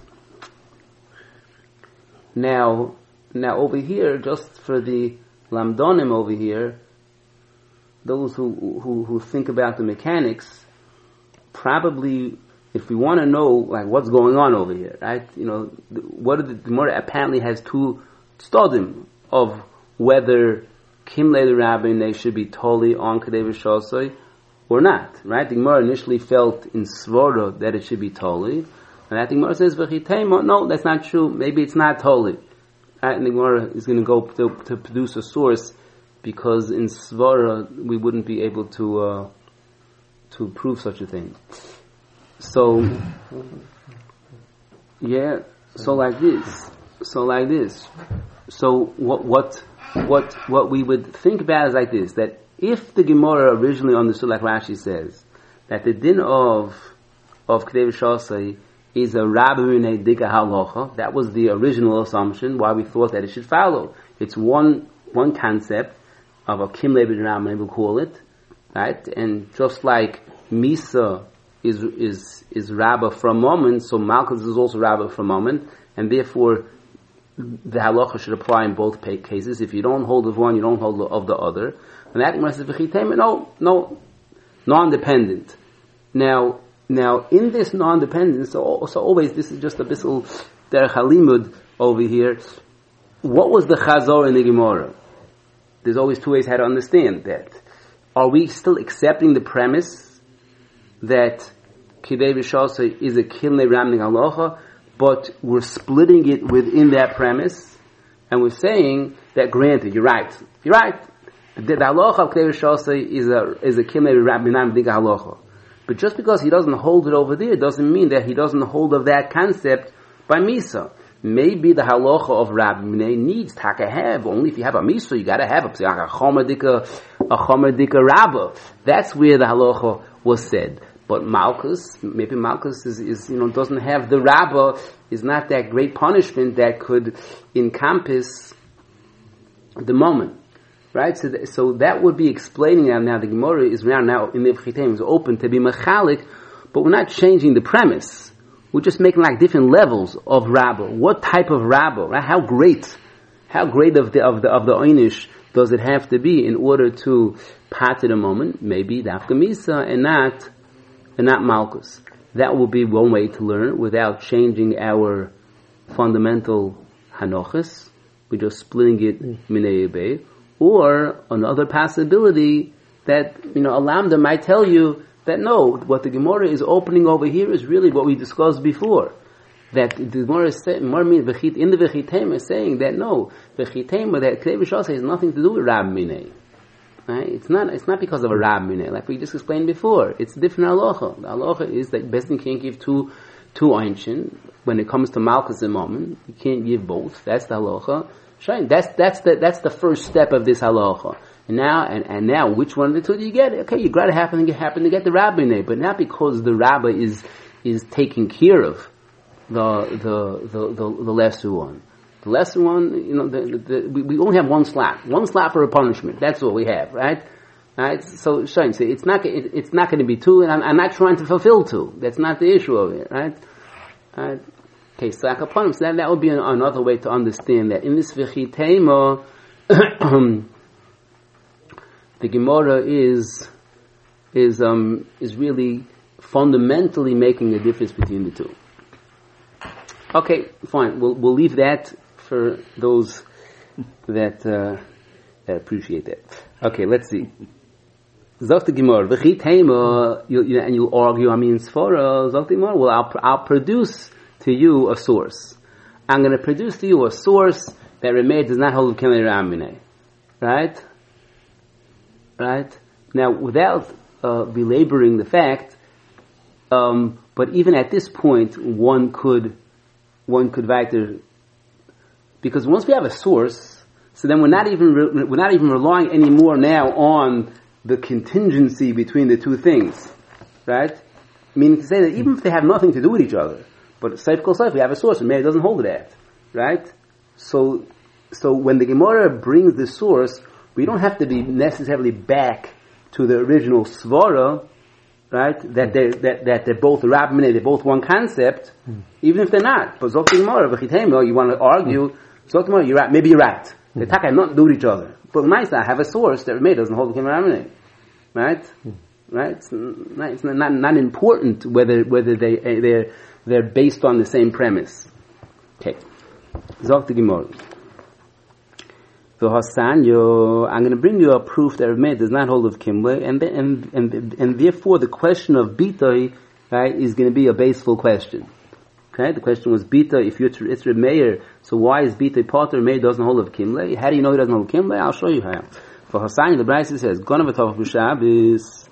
Now over here, just for the Lamdonim over here, those who think about the mechanics, probably, if we want to know like what's going on over here, right? The Gemara apparently has two stadim of whether Kimle the Rabbin they should be totally on Kedei V'Shosoi or not, right? The Gemara initially felt in Svora that it should be totally, and that the Gemara says V'chitema, no, that's not true. Maybe it's not totally. Right? And the Gemara is going to go to produce a source because in Svara we wouldn't be able to prove such a thing. So, yeah. So like this. So what we would think about is like this: that if the Gemara originally understood, like Rashi says, that the din of Kedei V'Shosei is a Rabbi Minei Dika Halacha, that was the original assumption, why we thought that it should follow. It's one concept of a Kimle B'Ram, we'll call it, right? And just like Misa is Rabba for a moment, so Malchus is also Rabba for a moment, and therefore the halacha should apply in both cases. If you don't hold of one, you don't hold of the other. And that Gemara says no, non-dependent. Now in this non-dependence, so always this is just a bissel derech halimud over here. What was the chazor in the Gemara? There's always two ways how to understand that. Are we still accepting the premise that Kedei V'Shosei is a Kimle Ramning Halacha, but we're splitting it within that premise, and we're saying that granted, you're right. The halacha of Kedei V'Shosei is a Kimle Ramning Halacha. But just because he doesn't hold it over there doesn't mean that he doesn't hold of that concept by Misa. Maybe the halacha of Rabbi Minei needs taka have, only if you have a Misa, you gotta have a chomadika Rabbah. That's where the halacha was said. But Malchus, maybe Malchus is doesn't have the Rabbah, is not that great punishment that could encompass the moment. Right? So that would be explaining now the Gemara is now in the V'chiteim is open to be mechalik, but we're not changing the premise. We're just making like different levels of Rabbah. What type of Rabbah? Right? How great of the Einish does it have to be in order to pat at a moment? Maybe Dafka Misa and not Malchus. That will be one way to learn it without changing our fundamental Hanochas. We're just splitting it Minei Ebei. Or another possibility that a Lambda might tell you that no, what the Gemara is opening over here is really what we discussed before. That the Gemara is saying, in the V'chiteim is saying that no, V'chiteim, that Klei V'shas has nothing to do with Rab Minei. Right? It's not because of a Rab Minei, like we just explained before. It's a different halacha. The halacha is that Besdin can't give two einchin. When it comes to Malchus and Mammon, you can't give both. That's the halacha. That's the first step of this halacha. And now, which one of the two do you get? Okay, you got to happen to get the Rabbi Minei, but not because the Rabbi is taking care of the lesser one. The lesser one, we only have one slap for a punishment. That's all we have, right? Right. So it's not going to be two, and I'm not trying to fulfill two. That's not the issue of it, right? Right. Okay, so that would be another way to understand that in this V'chiteima, the Gemara is really fundamentally making a difference between the two. Okay, fine. We'll leave that for those that appreciate that. Okay, let's see. Zok the Gemara, V'chiteima, and you'll argue. Sfora. Zok the Gemara. Well, I'll produce to you a source. I'm going to produce to you a source that Rameh does not hold Kemei Ramineh. Right? Right? Now, without belaboring the fact, but even at this point, one could weiter, because once we have a source, so then we're not even relying anymore now on the contingency between the two things, right? Meaning to say that even if they have nothing to do with each other, but Seif Kol Seif, we have a source, and maybe it doesn't hold that, right? So when the Gemara brings the source, we don't have to be necessarily back to the original Svara, right? That they're both Rab Minei, they're both one concept, even if they're not. But Zok Gemara, V'chiteima, you want to argue, Zok Gemara, you're right, maybe you're right. The Taka have nothing to do with each other. But Maisa, I have a source that Rameh doesn't hold the Rab Minei, right? Right? It's not important whether they're based on the same premise. Okay. Zok the Gemara. So Hasanyo, I'm going to bring you a proof that Rameh does not hold of Kimle, and therefore the question of Bita, right, is going to be a baseful question. Okay, the question was Bita, if it's Rameh, so why is Bita Potter? Rameh doesn't hold of Kimle. How do you know he doesn't hold of Kimle? I'll show you how. For Hasanyo, the Brisa says, Gonav Tov B'Shabbos,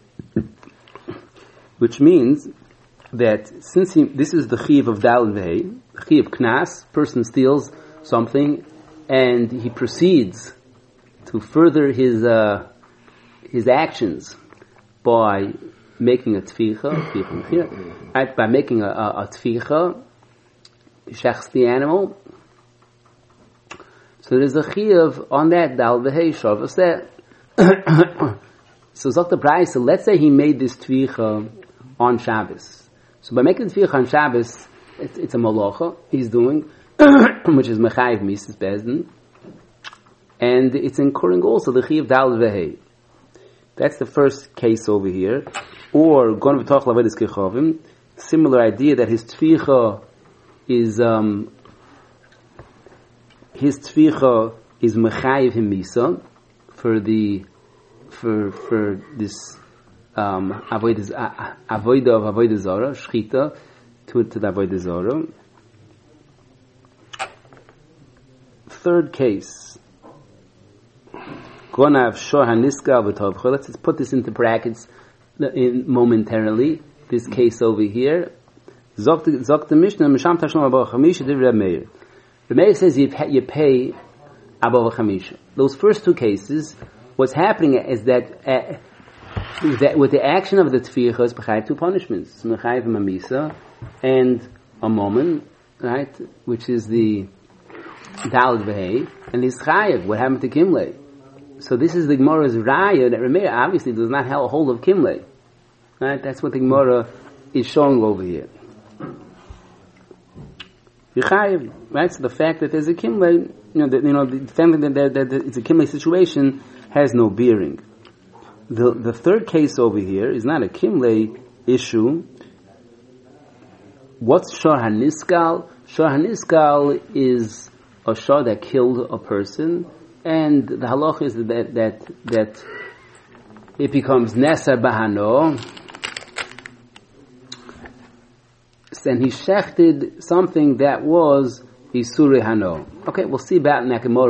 which means that since this is the Chiv of Dal Vehei, the Chiv Knas, person steals something, and he proceeds to further his actions by making a tficha, right? By making a tficha, shechs the animal. So there's a chiyav on that dal v'hei shavas that. So Zok the Brisa, let's say he made this tficha on Shabbos. So by making the tficha on Shabbos, it's a malacha he's doing, which is mechayiv mises bezdin, and it's incurring also the chiyav dal v'hei. That's the first case over here. Or gon v'toch lavedis kechavim, similar idea that his tficha is mechayiv him misa for this avodah of avodah zara, shchita to the avodah zara. Third case, let's put this into brackets momentarily. This case over here, Sagt the Mishnah, Misham Tashlum Abba Chamisha, Div Reb Meir. Reb Meir says you pay Abba Chamisha. Those first two cases, what's happening is that with the action of the Tficha is B'chayiv two punishments. B'chayiv Mamisa and a moment, right, which is the Daled V'hei, and the Chayiv, what happened to Kimlei. So this is the Gemara's Raya that Reb Meir obviously does not have a hold of Kimlei. Right? That's what the Gemara is showing over here. Yechayev, right? So the fact that there's a Kimlei, the fact that it's a Kimlei situation has no bearing. The third case over here is not a Kimlei issue. What's Shor HaNiskal? Shor HaNiskal is a Shor that killed a person, and the halach is that it becomes Neser Bahano, and he shechted something that was Isuri Hano. Okay, we'll see about in Nakamura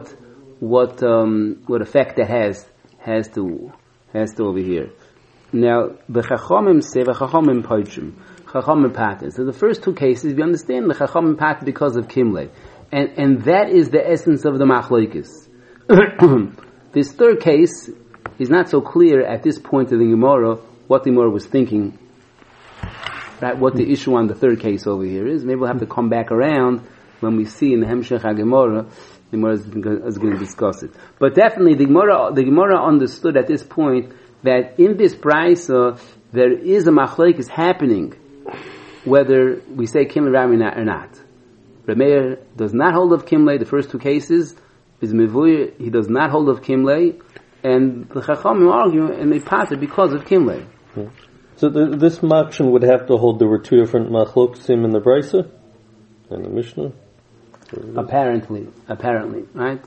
what effect that has to over here. Now, the Chachamim say the Chachamim Poichim, Chachamim Pater. So the first two cases, we understand the Chachamim Pater because of Kimlei, and that is the essence of the Machlokes. This third case is not so clear at this point of the Gemara what the Gemara was thinking. Right, what the issue on the third case over here is. Maybe we'll have to come back around when we see in the Hemshech HaGemara, the Gemara is going to discuss it. But definitely the Gemara understood at this point that in this Brisa there is a machlokes happening, whether we say Kimlei Rami or not. Reb Meir does not hold of Kimlei. The first two cases is Mevuy, he does not hold of Kimlei, and the Chachamim argue and they pass it because of Kimlei. So this Makshan would have to hold there were two different Machloksim in the Brisa and the Mishnah? Apparently, right?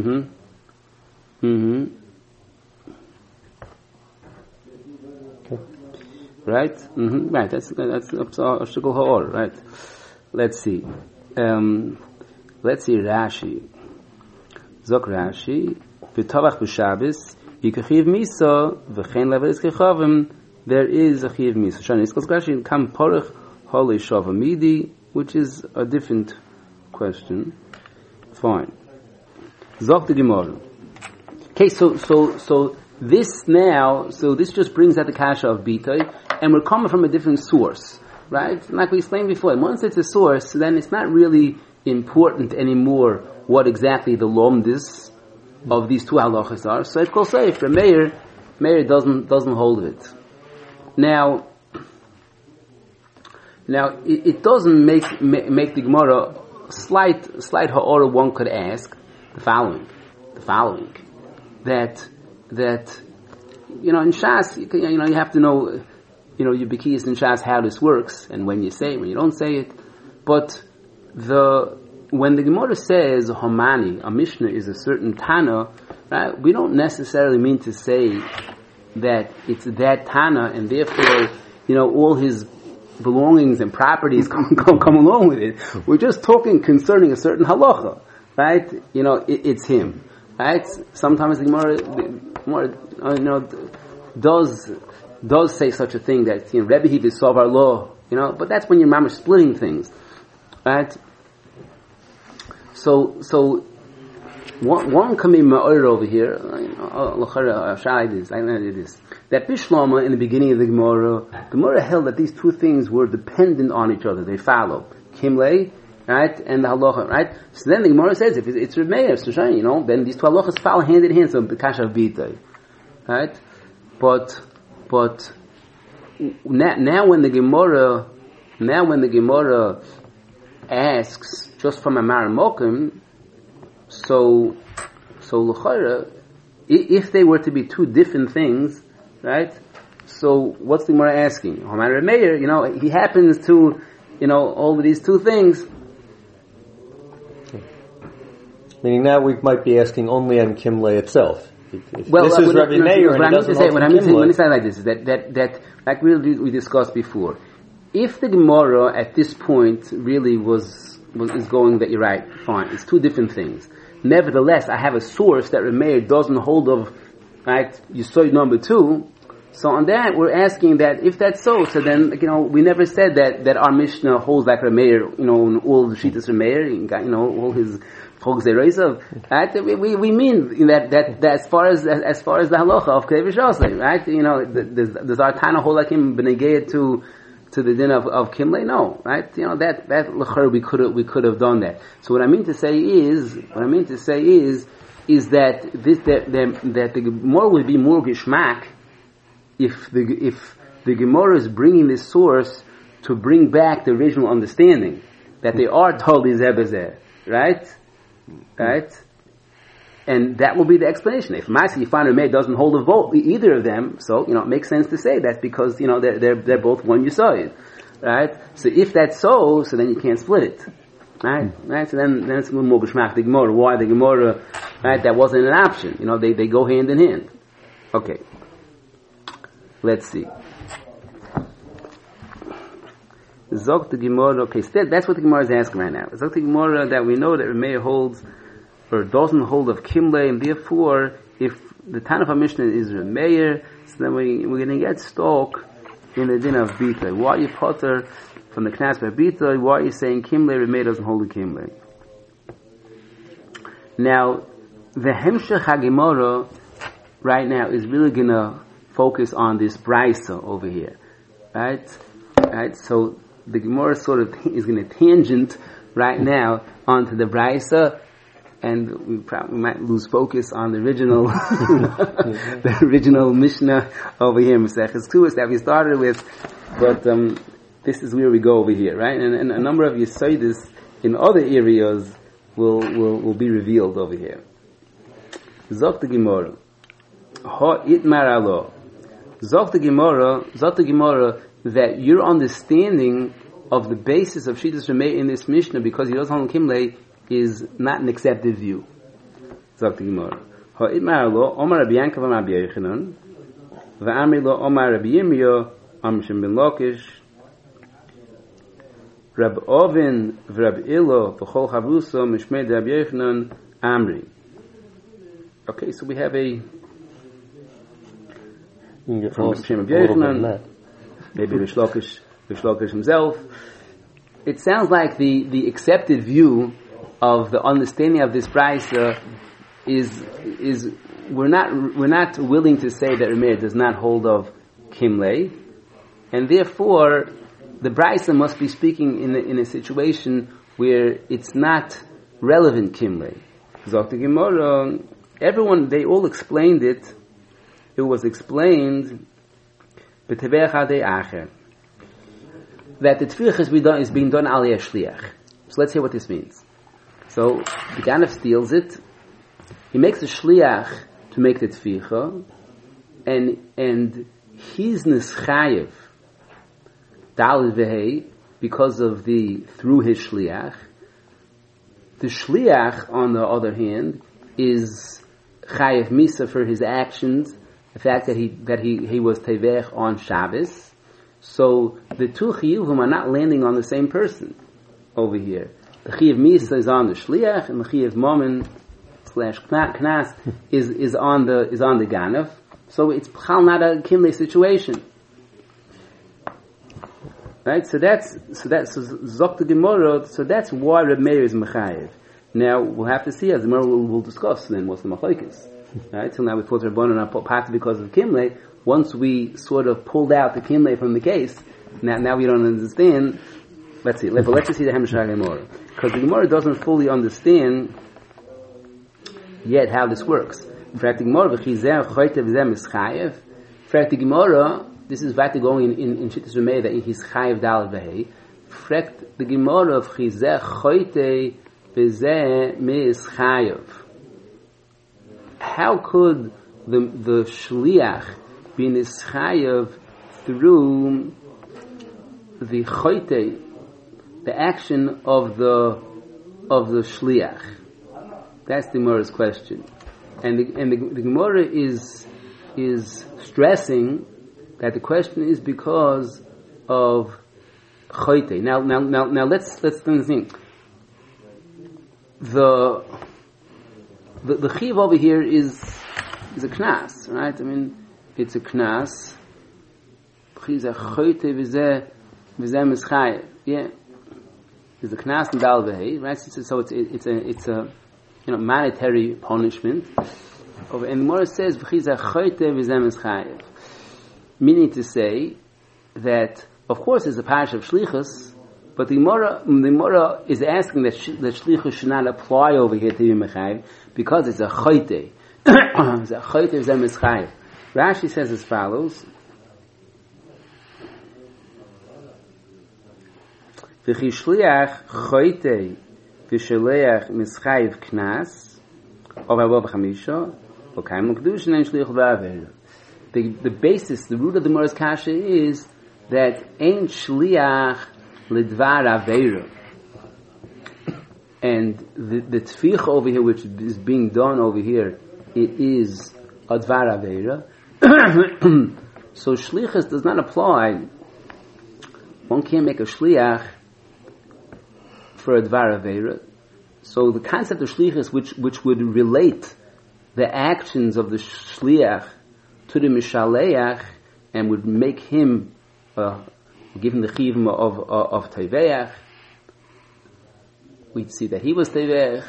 Okay. Right? Right, that's up to Shukul Ha'or, right? Let's see. Rashi. Zok Rashi, V'tovach B'Shabbos, Yikachiv Misa, V'chein Levelis Kechavim, there is a Chiv Misa. Shani Iskos Rashi, Kam Porach Holi Shavamidi, which is a different question. Fine. Zok the Gemara. Okay, so this just brings out the kasha of Bitay, and we're coming from a different source, right? Like we explained before, once it's a source, then it's not really important anymore what exactly the lomdis of these two halachas are. So it goes safe. Meir doesn't hold of it. Now it doesn't make the Gemara slight ha'ora. One could ask the following that in Shas you have to know your bikiyas in Shas how this works and when you say it, when you don't say it. But when the Gemara says Homani, a Mishnah is a certain Tana, right? We don't necessarily mean to say that it's that Tana and therefore all his belongings and properties come along with it. We're just talking concerning a certain halacha, right? It's him, right? Sometimes the Gemara does say such a thing that Rebbe he did solve our law, but that's when your mom is splitting things, right? So one can be ma'or over here. That Bishlama in the beginning of the Gemara held that these two things were dependent on each other. They follow Kimlei, right, and the halacha, right. So then the Gemara says if it's Reb Meir, then these two halachas follow hand in hand. So the kasha of Bitay, right. But now when the Gemara asks just from a Maramokim, so l'chayra, if they were to be two different things, right? So what's the Gemara asking? Reb Meir, he happens to, all of these two things. Meaning now we might be asking only on Kimlei itself. If well, this is Rabbi Meir, what I mean to say like this is that like we discussed before. If the Gemara at this point really is going that you're right, fine, it's two different things. Nevertheless, I have a source that Reb Meir doesn't hold of, right? Yesod number 2. So on that, we're asking that if that's so then, we never said that our Mishnah holds like Rameir, in all the Shittas Rameir, all his Chog Zeroisav, right? We mean that as far as the halacha of Kedei V'Shosei, right? Does our Tana hold like him B'negei to the din of Kimlei? No, right? That l'chor we could have done that. So what I mean to say is that the Gemara would be more Gishmak if the Gemara is bringing this source to bring back the original understanding that they are totally zebazeh, right? And that will be the explanation. If Ma'aseh Yifan Rameh doesn't hold a vote, either of them, so it makes sense to say that's because they're both one Yisod, right? So if that's so then you can't split it, right? So then it's a little more Geshmak the Gemara. Why the Gemara? Right? That wasn't an option. They go hand in hand. Okay. Let's see. Zok the Gemara. Okay, that's what the Gemara is asking right now. Zok the Gemara that we know that Rameir holds or doesn't hold of Kimlei, and therefore, if the Tanakh of Mishnah is Rameir, so then we're going to get stuck in the din of Bita. Why are you potter from the Knas by Bita? Why are you saying Kimlei? Rameir doesn't hold the Kimlei. Now, the Hemshech HaGemara right now is really going to focus on this Braisa over here, right? So the Gemara sort of is going to tangent right now onto the Braisa, and we might lose focus on the original, the original Mishnah over here, Maseches Tuvos that we started with. But this is where we go over here, right? And a number of Yesodis in other areas will be revealed over here. Zok the Gemara, Ha Itmar Alo. Zok the Gemara that your understanding of the basis of Shittas Rameir in this Mishnah, because he doesn't hold Kimlei, is not an accepted view. Zok the Gemara. Ha'itmar lo Omar Rabbi Yankav Amar Rabbi Yochanan, v'amri lo Omar Rabbi Yirmiyah Amar Shem ben Lakish, Rab Ovin v'Rab Ilo v'chol Chavuso Mishmei de Rabbi Yochanan Amri. Okay, so we have from Shem Rabbi Yochanan, maybe Rish Lakish himself. It sounds like the accepted view of the understanding of this Braisa is we're not willing to say that Rameir does not hold of Kimlei, and therefore the Braisa must be speaking in a situation where it's not relevant Kimlei. Zok the Gemara, everyone, they all explained it. It was explained b'tevecha de acher that the tefillah is being done al shliach. So let's hear what this means. So the Ganef steals it. He makes a shliach to make the tefillah, and he's nischayev dal vehei because of through his shliach. The shliach, on the other hand, is chayev misa for his actions. The fact that he was tevech on Shabbos. So the two chiyuvim are not landing on the same person over here. The chiyuv misa is on the shliach, and the chiyuv mammon / knas is on the ganav. So it's not a kimlei situation, right? So zok the Gemara. So that's why Reb Meir is mechayev. Now we'll have to see as the Gemara will discuss then what's the machlokes. Right? So now we thought Rabbanan are part because of Kimlei. Once we sort of pulled out the Kimlei from the case, now we don't understand. Let's just see the Hemshech Gemara, because the Gemara doesn't fully understand yet how this works. In fact, the Gemara this is weiter going in Shittas Rameir that he's chayev dal v'hei. Fragt the Gemara of chizeh choyte v'zeh mis chayev. How could the shliach be nischayev through the choyte, the action of the shliach? That's the Gemara's question, and the Gemara is stressing that the question is because of choyte. Now let's think. The chiv over here is a knas, right? I mean, it's a knas V'chiza choyte v'zeh mischayev. Yeah. Is the knas and dal v'hei, right? So it's a monetary punishment. And the Gemara says v'chiza choyte v'zeh mischayev, meaning to say that of course it's a parish of shlichus, but the Gemara is asking that shlichus should not apply over here to be mechayev because it's a choyte. It's a choyte v'zeh mischayev. Rashi says as follows. V'chi shliach choyte v'sheleach mischayev knas of above chamisha v'kaim l'kedushin and shliach v'aver. The basis, the root of the Gemara's kasha is that ein shliach lidvar aveira, and the tficha over here, which is being done over here, it is a dvar aveira. So shlichus does not apply. One can't make a shliach for a dvar aveira. So the concept of shlichus, which would relate the actions of the shliach to the mishaleach and would make him give him the chiyuvim of teveach, we'd see that he was teveach.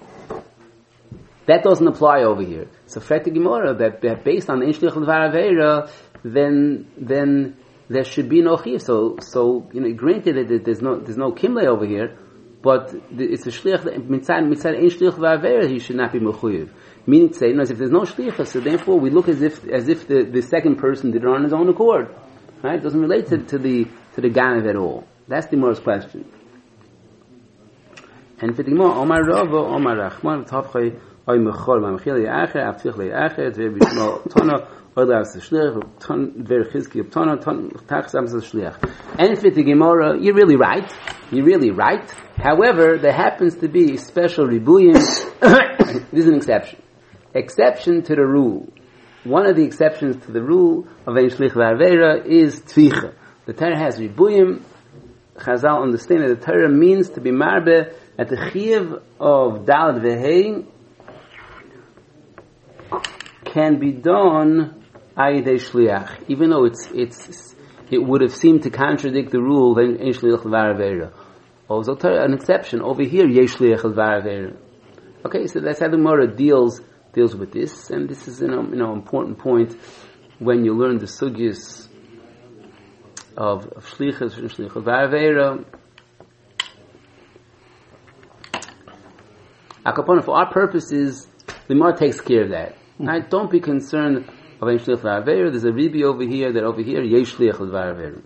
That doesn't apply over here. So Frete Gemara that based on the Ein Shliach L'Dvar Aveira, then there should be no chiyuv. So granted that there's no kimle over here, but it's a shliach mitzad Ein Shliach L'Dvar Aveira, he should not be mechuyev. Meaning to say, as if there's no shliach, so therefore we look as if the second person did it on his own accord. Right? It doesn't relate to the Ganav at all. That's the Gemara's question. And for the Gemara, Omar Rava, Omar Rachman, Tavchay, Oy Mechor, Mamchil Yacher, Avtich Leyacher, Dver Bishmo Tona, Oy Las Shliach, Dver Chizki Tona, Tach Sams Shliach. And for the Gemara, you're really right. However, there happens to be special ribuyim. This is an exception. Exception to the rule. One of the exceptions to the rule of Ein Shlich V'Aveira is Tficha. The Torah has ribuyim. Chazal understand that the Torah means to be marbe at the chiyuv of Dalad V'Hei can be done ayidei shliach, even though it would have seemed to contradict the rule of Ein Shliach V'Aveira. Also, an exception over here, Yesh Shliach V'Aveira. Okay, so that's how the Gemara deals with this, and this is an important point when you learn the sugyas of shlichus and shlichus v'aveira. Akapona, for our purposes, the Gemara takes care of that. Right? Don't be concerned of any shlichus v'aveira. There's a ribi over here yesh shlichus v'aveira.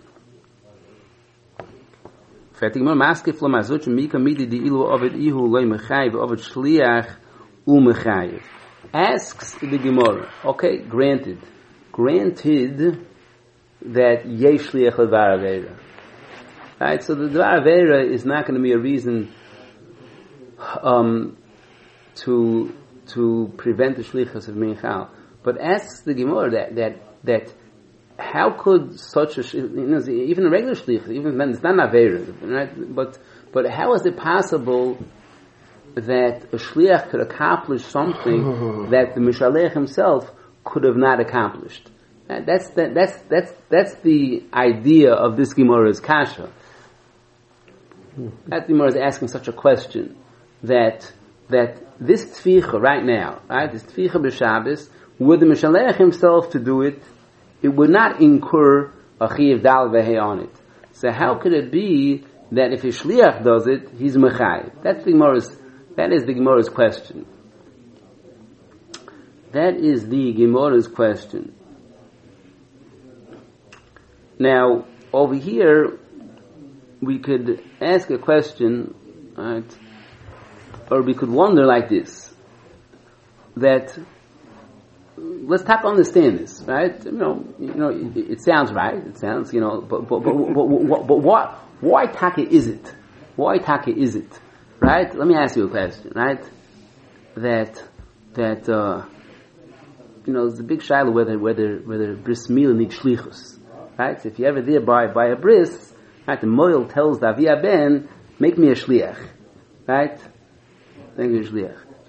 Fertig Gemara maskef lo mazuch mika midi di ilu ovid ihu loy mechayev ovid shliach u'mechayev. Asks the Gemara, okay, granted that yesh shliach l'dvar aveira. Right, so the dvar aveira is not going to be a reason to prevent the shlichus of minchal. But asks the Gemara that how could such a even a regular shlichus, even then it's not an aveira, right? But how is it possible that a shliach could accomplish something that the mishalech himself could have not accomplished? That's the idea of this Gemara's kasha. That Gemara is asking such a question that this tficha right now, right, this tficha b'Shabbos, were the mishalech himself to do it, it would not incur a chiyuv dal v'hei on it. So how could it be that if a shliach does it, he's mechayev? That is the Gemara's question. That is the Gemara's question. Now, over here, we could ask a question, right? Or we could wonder like this, that let's try to understand this, right? It sounds right. It sounds, but why taka is it? Why taka is it? Right? Let me ask you a question, right? That it's a big shiloh whether bris milah needs shlichus, right? So if you ever there by a bris, right, the moil tells the avia ben, make me a shliach, right? Make me a shliach.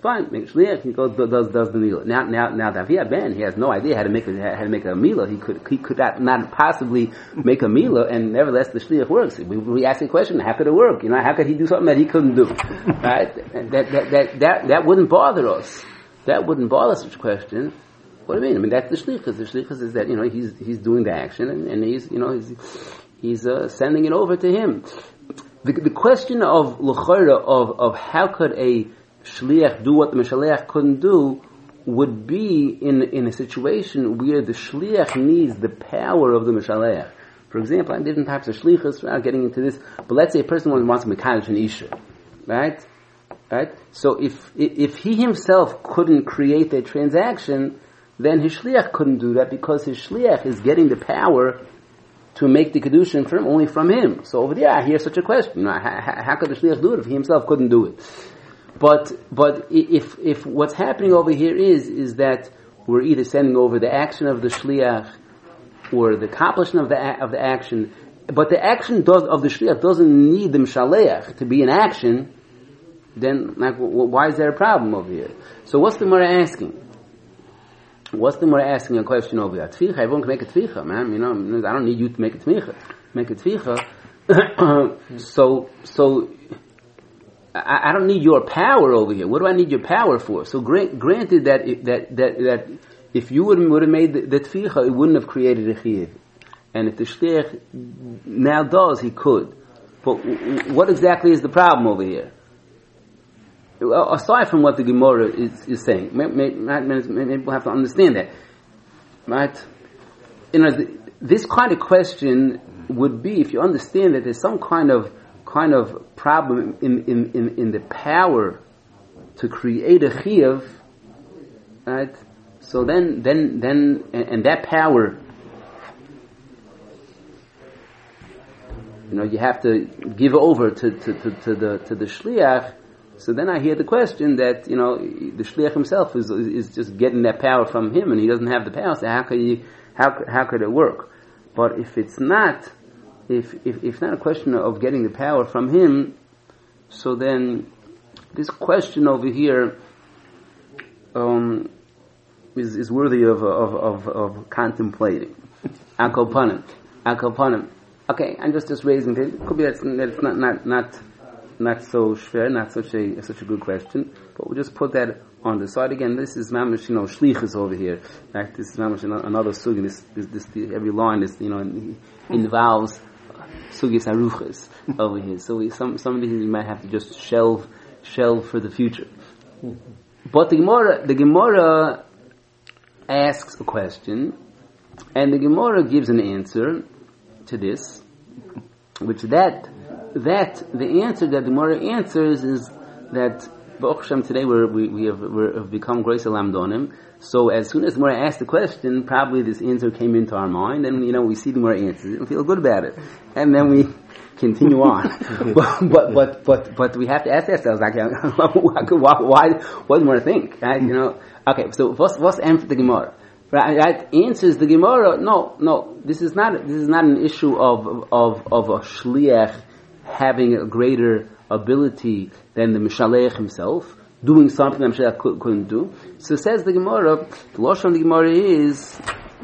fine. Make shliach. He goes does the milah. Now the Avi Ben, he has no idea how to make a milah. He could not possibly make a milah, and nevertheless the shliach works. We ask the question, how could it work? How could he do something that he couldn't do? Right? That wouldn't bother us. That wouldn't bother such a question. What do you mean? That's the shlichus. The shlichus is that he's doing the action and he's sending it over to him. The question of l'chora of how could a shliach do what the mishaleach couldn't do would be in a situation where the shliach needs the power of the mishaleach. For example, different types of shlichus. Without getting into this, but let's say a person wants to mekadosh an isha, right? So if he himself couldn't create that transaction, then his shliach couldn't do that because his shliach is getting the power to make the kedushin only from him. So over there, I hear such a question: how could the shliach do it if he himself couldn't do it? But if what's happening over here is that we're either sending over the action of the shliach or the accomplishment of the action, but the action of the shliach doesn't need the mishaleach to be in action. Then, why is there a problem over here? So what's the Gemara asking? What's the Gemara asking a question over here? Tficha, everyone can make a tficha, man. I don't need you to make a tficha. Make a tficha. So I don't need your power over here. What do I need your power for? So granted that if you would have made the tficha, it wouldn't have created a chiyuv. And if the shliach now does, he could. But what exactly is the problem over here? Aside from what the Gemara is saying, maybe we'll have to understand that, right? This kind of question would be if you understand that there's some kind of problem in the power to create a chiyuv, right? So then that power, you have to give over to the shliach. So then I hear the question that the shliach himself is just getting that power from him, and he doesn't have the power. So how could it work? But if it's not, if not a question of getting the power from him, so then this question over here is worthy of contemplating. Akopanim. Okay, I'm just raising it. Could be that's not so schwer, not such a good question, but we'll just put that on the side. Again, this is mamish, shlichus over here. Right? This is mamish another sugi. This every line is involves sugis aruchas over here. So some of these we might have to just shelve for the future. But the Gemara asks a question, and the Gemara gives an answer to this, which that the answer that the Gemara answers is that Baruch Hashem today we have become Greis Lamdonim. So as soon as the Gemara asked the question, probably this answer came into our mind, and we see the Gemara answers it and feel good about it, and then we continue on. but we have to ask ourselves, why? What do you want to think? Right? Okay. So what's the answer to the Gemara? Right? Answers the Gemara. No. This is not an issue of a shliach having a greater ability than the Mishalech himself, doing something that Mishalech couldn't do. So says the Gemara, the lashon of the Gemara is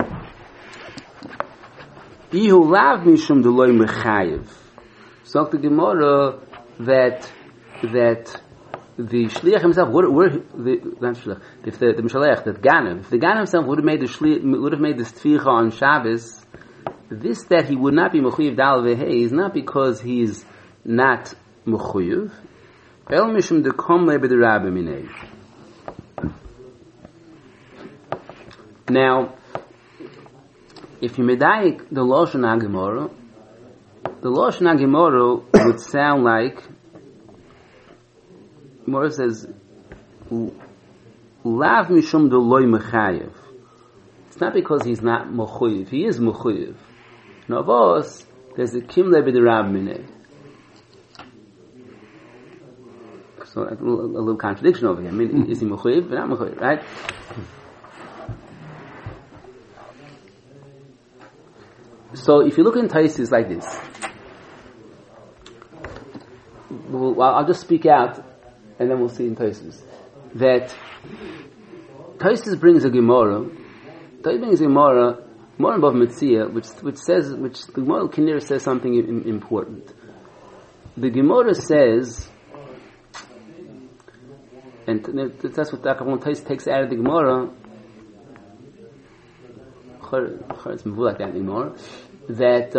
Ihu lav mishum deloy mechayev. So the Gemara that the shliach himself if the Mishalech, that Ganem, if the Ganem himself would have made this tficha on Shabbos, this that he would not be mechuyev dal vehei is not because he's not mechuyev, el mishum dekom le b'derabim minei. Now, if you medayik the lashon HaGemara, the lashon HaGemara would sound like Gemara says lav mishum deloy mechayev. It's not because he's not mechuyev; he is mechuyev. Navos, there's a kim le b'derabim minei. So a little contradiction over here. I mean, is he mechuyev or not mechuyev, right? So if you look in Taisis like this, I'll just speak out, and then we'll see in Taisis. that Taisus brings a Gemara. Taisus brings a Gemara, more above Metzia, which the Gemara Kinir says something important. The Gemara says, and that's what Taisus takes out of the Gemara. It's like that anymore. That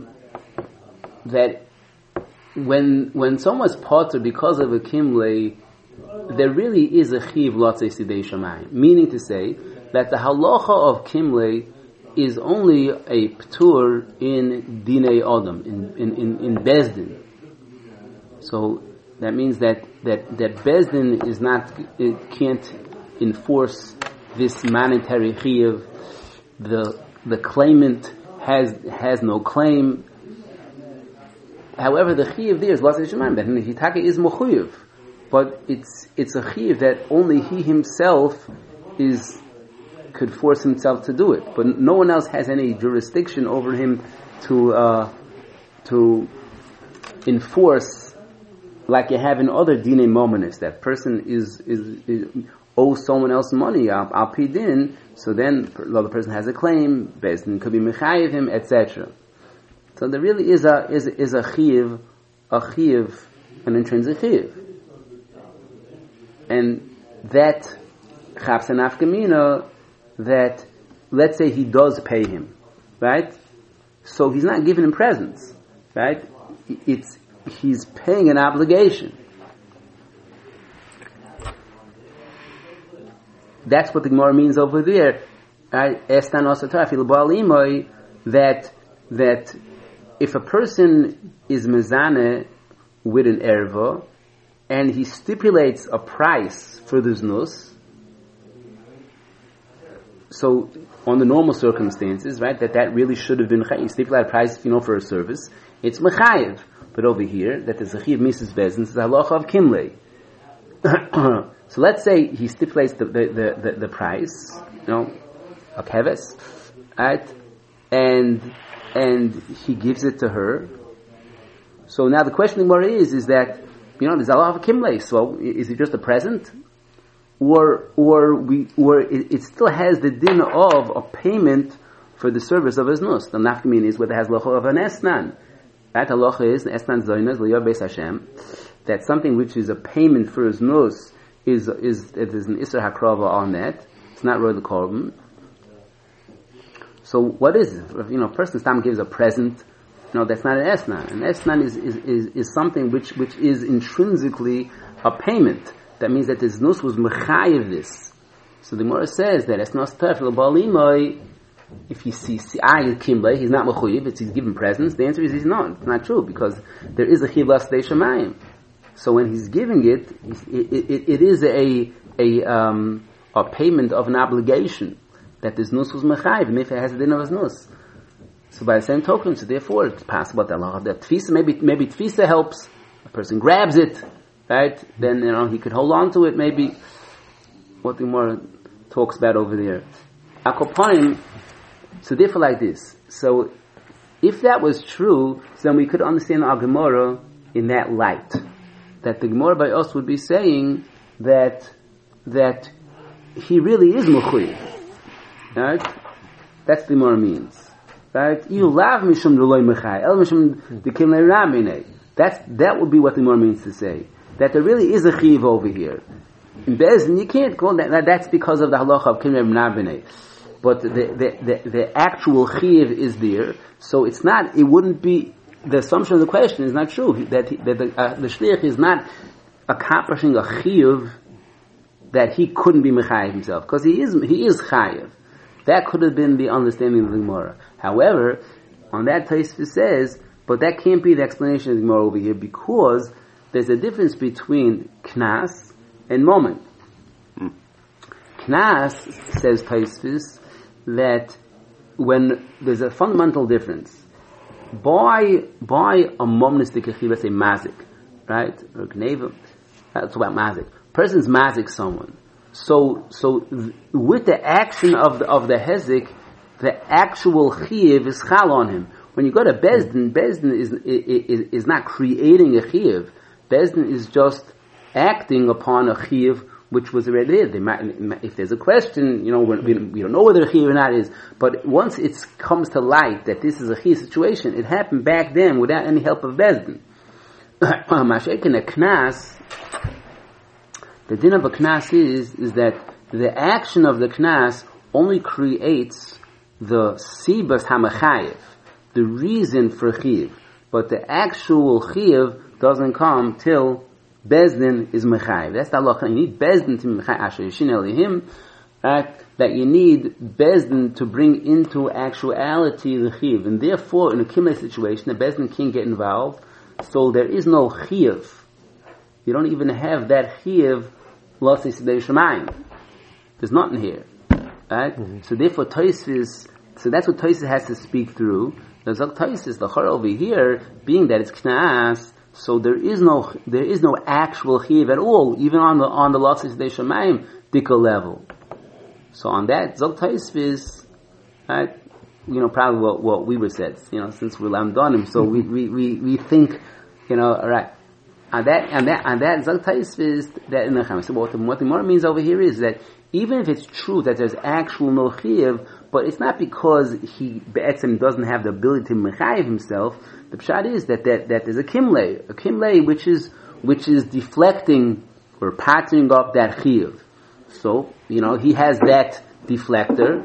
when someone's potter because of a kimlei, there really is a chiv lotzei sidei shamayim. Meaning to say that the halacha of kimlei is only a ptur in dinei adam, in bezdin. So that means that bezdin is not, it can't enforce this monetary chiv. The claimant has no claim. However, the chiyuv there is lotzei shamayim. That hitaka is mochuyev, but it's a chiyuv that only he himself could force himself to do it. But no one else has any jurisdiction over him to enforce, like you have in other dinei momenis. That person is owes someone else money al pi din. So then the other person has a claim, Bezdin could be mechayiv him, etc. So there really is a chiyuv, an intrinsic chiyuv. And that chaps and afkamina, that let's say he does pay him, right? So he's not giving him presents, right? He's paying an obligation. That's what the Gemara means over there. That if a person is mezaneh with an erva and he stipulates a price for the znus, so on the normal circumstances, right, that really should have been chayiv. Stipulate a price, for a service, it's mechayiv. But over here, that the zachiv misses bezin, is the halacha of kimlei. So let's say he stipulates the price, a keves, right? And he gives it to her. So now the question is that, there's a lot of kimlei. So is it just a present? Or it still has the din of a payment for the service of his nus. The nafkamin is whether it has locha of an esnan. That halacha is esnan zoynas l'yod beis Hashem. That something which is a payment for his nus is an Isra Hakrava on that. It's not Roy the Korban. So what is it? If a person stam gives a present, that's not an esnan. An esnan is something which is intrinsically a payment. That means that his nus was mechayiv this. So the Gemara says that esnas tefil balimoi. If he sees kimlei, he's not mechayiv. He's given presents. The answer is he's not. It's not true because there is a chiv l'asdei shamayim. So when he's giving it is a payment of an obligation that this nus was mechayiv, and if it has a din of his nus. So by the same token, so therefore it's possible that tfisa, maybe tfisa helps. A person grabs it, right? Then he could hold on to it. Maybe what the Gemara talks about over there. Akopanim. So therefore, like this. So if that was true, so then we could understand our Gemara in that light. That the Gemara by us would be saying that he really is mechuyev, right? That's what the Gemara means, right? You lav mishum d'loi mechai, el mishum d'kim le'ramine. That would be what the Gemara means to say. That there really is a chiv over here. In Bezdin, you can't call that. That's because of the halacha of kim le'ramine. But the actual chiv is there, so it's not. It wouldn't be. The assumption of the question is not true. That the shliach is not accomplishing a chiyuv that he couldn't be mechayiv himself, because he is chayiv. That could have been the understanding of the Gemara. However, on that Tosfos says, but that can't be the explanation of the Gemara over here, because there's a difference between knas and moment. Knas, says Tosfos, that when there's a fundamental difference. By a monistic achiv, let's say mazik, right? Or gneva. That's about mazik. Person's mazik someone. So with the action of the hezek, the actual chiv is chal on him. When you go to Bezdin is not creating a chiv. Bezdin is just acting upon a chiv which was already there. They might, if there's a question, we don't know whether a chiyuv or not is, but once it comes to light that this is a chiyuv situation, it happened back then without any help of Bezdin. Masha'ekin a knas, the din of a knas is that the action of the knas only creates the sibas hamachayev, the reason for chiyuv, but the actual chiyuv doesn't come till Bezdin is mechayev. That's the halacha. You need Bezdin to be mechayev asher yishin elihim, that you need Bezdin to bring into actuality the chiyuv, and therefore in a kimle situation the Bezdin can't get involved, so there is no chiyuv. You don't even have that chiyuv losi sidei shemayim. There's nothing here, right? Mm-hmm. So therefore Tosfos, so that's what Tosfos has to speak through. The Zog Tosfos, the chor over here, being that it's knas, so there is no actual chiyuv at all, even on the losi sidei shemayim dikka level. So on that Zog Tosfos, right? Probably what we were said, since we're lamdonim, so we think, all right. On that Zog Tosfos, that in the Chaim. So what the Gemara means over here is that even if it's true that there's actual no chiyuv, but it's not because he be'etzem doesn't have the ability to mechayev himself. The pshat is that there's a kimlei which is deflecting or patterning up that chiyuv. So he has that deflector.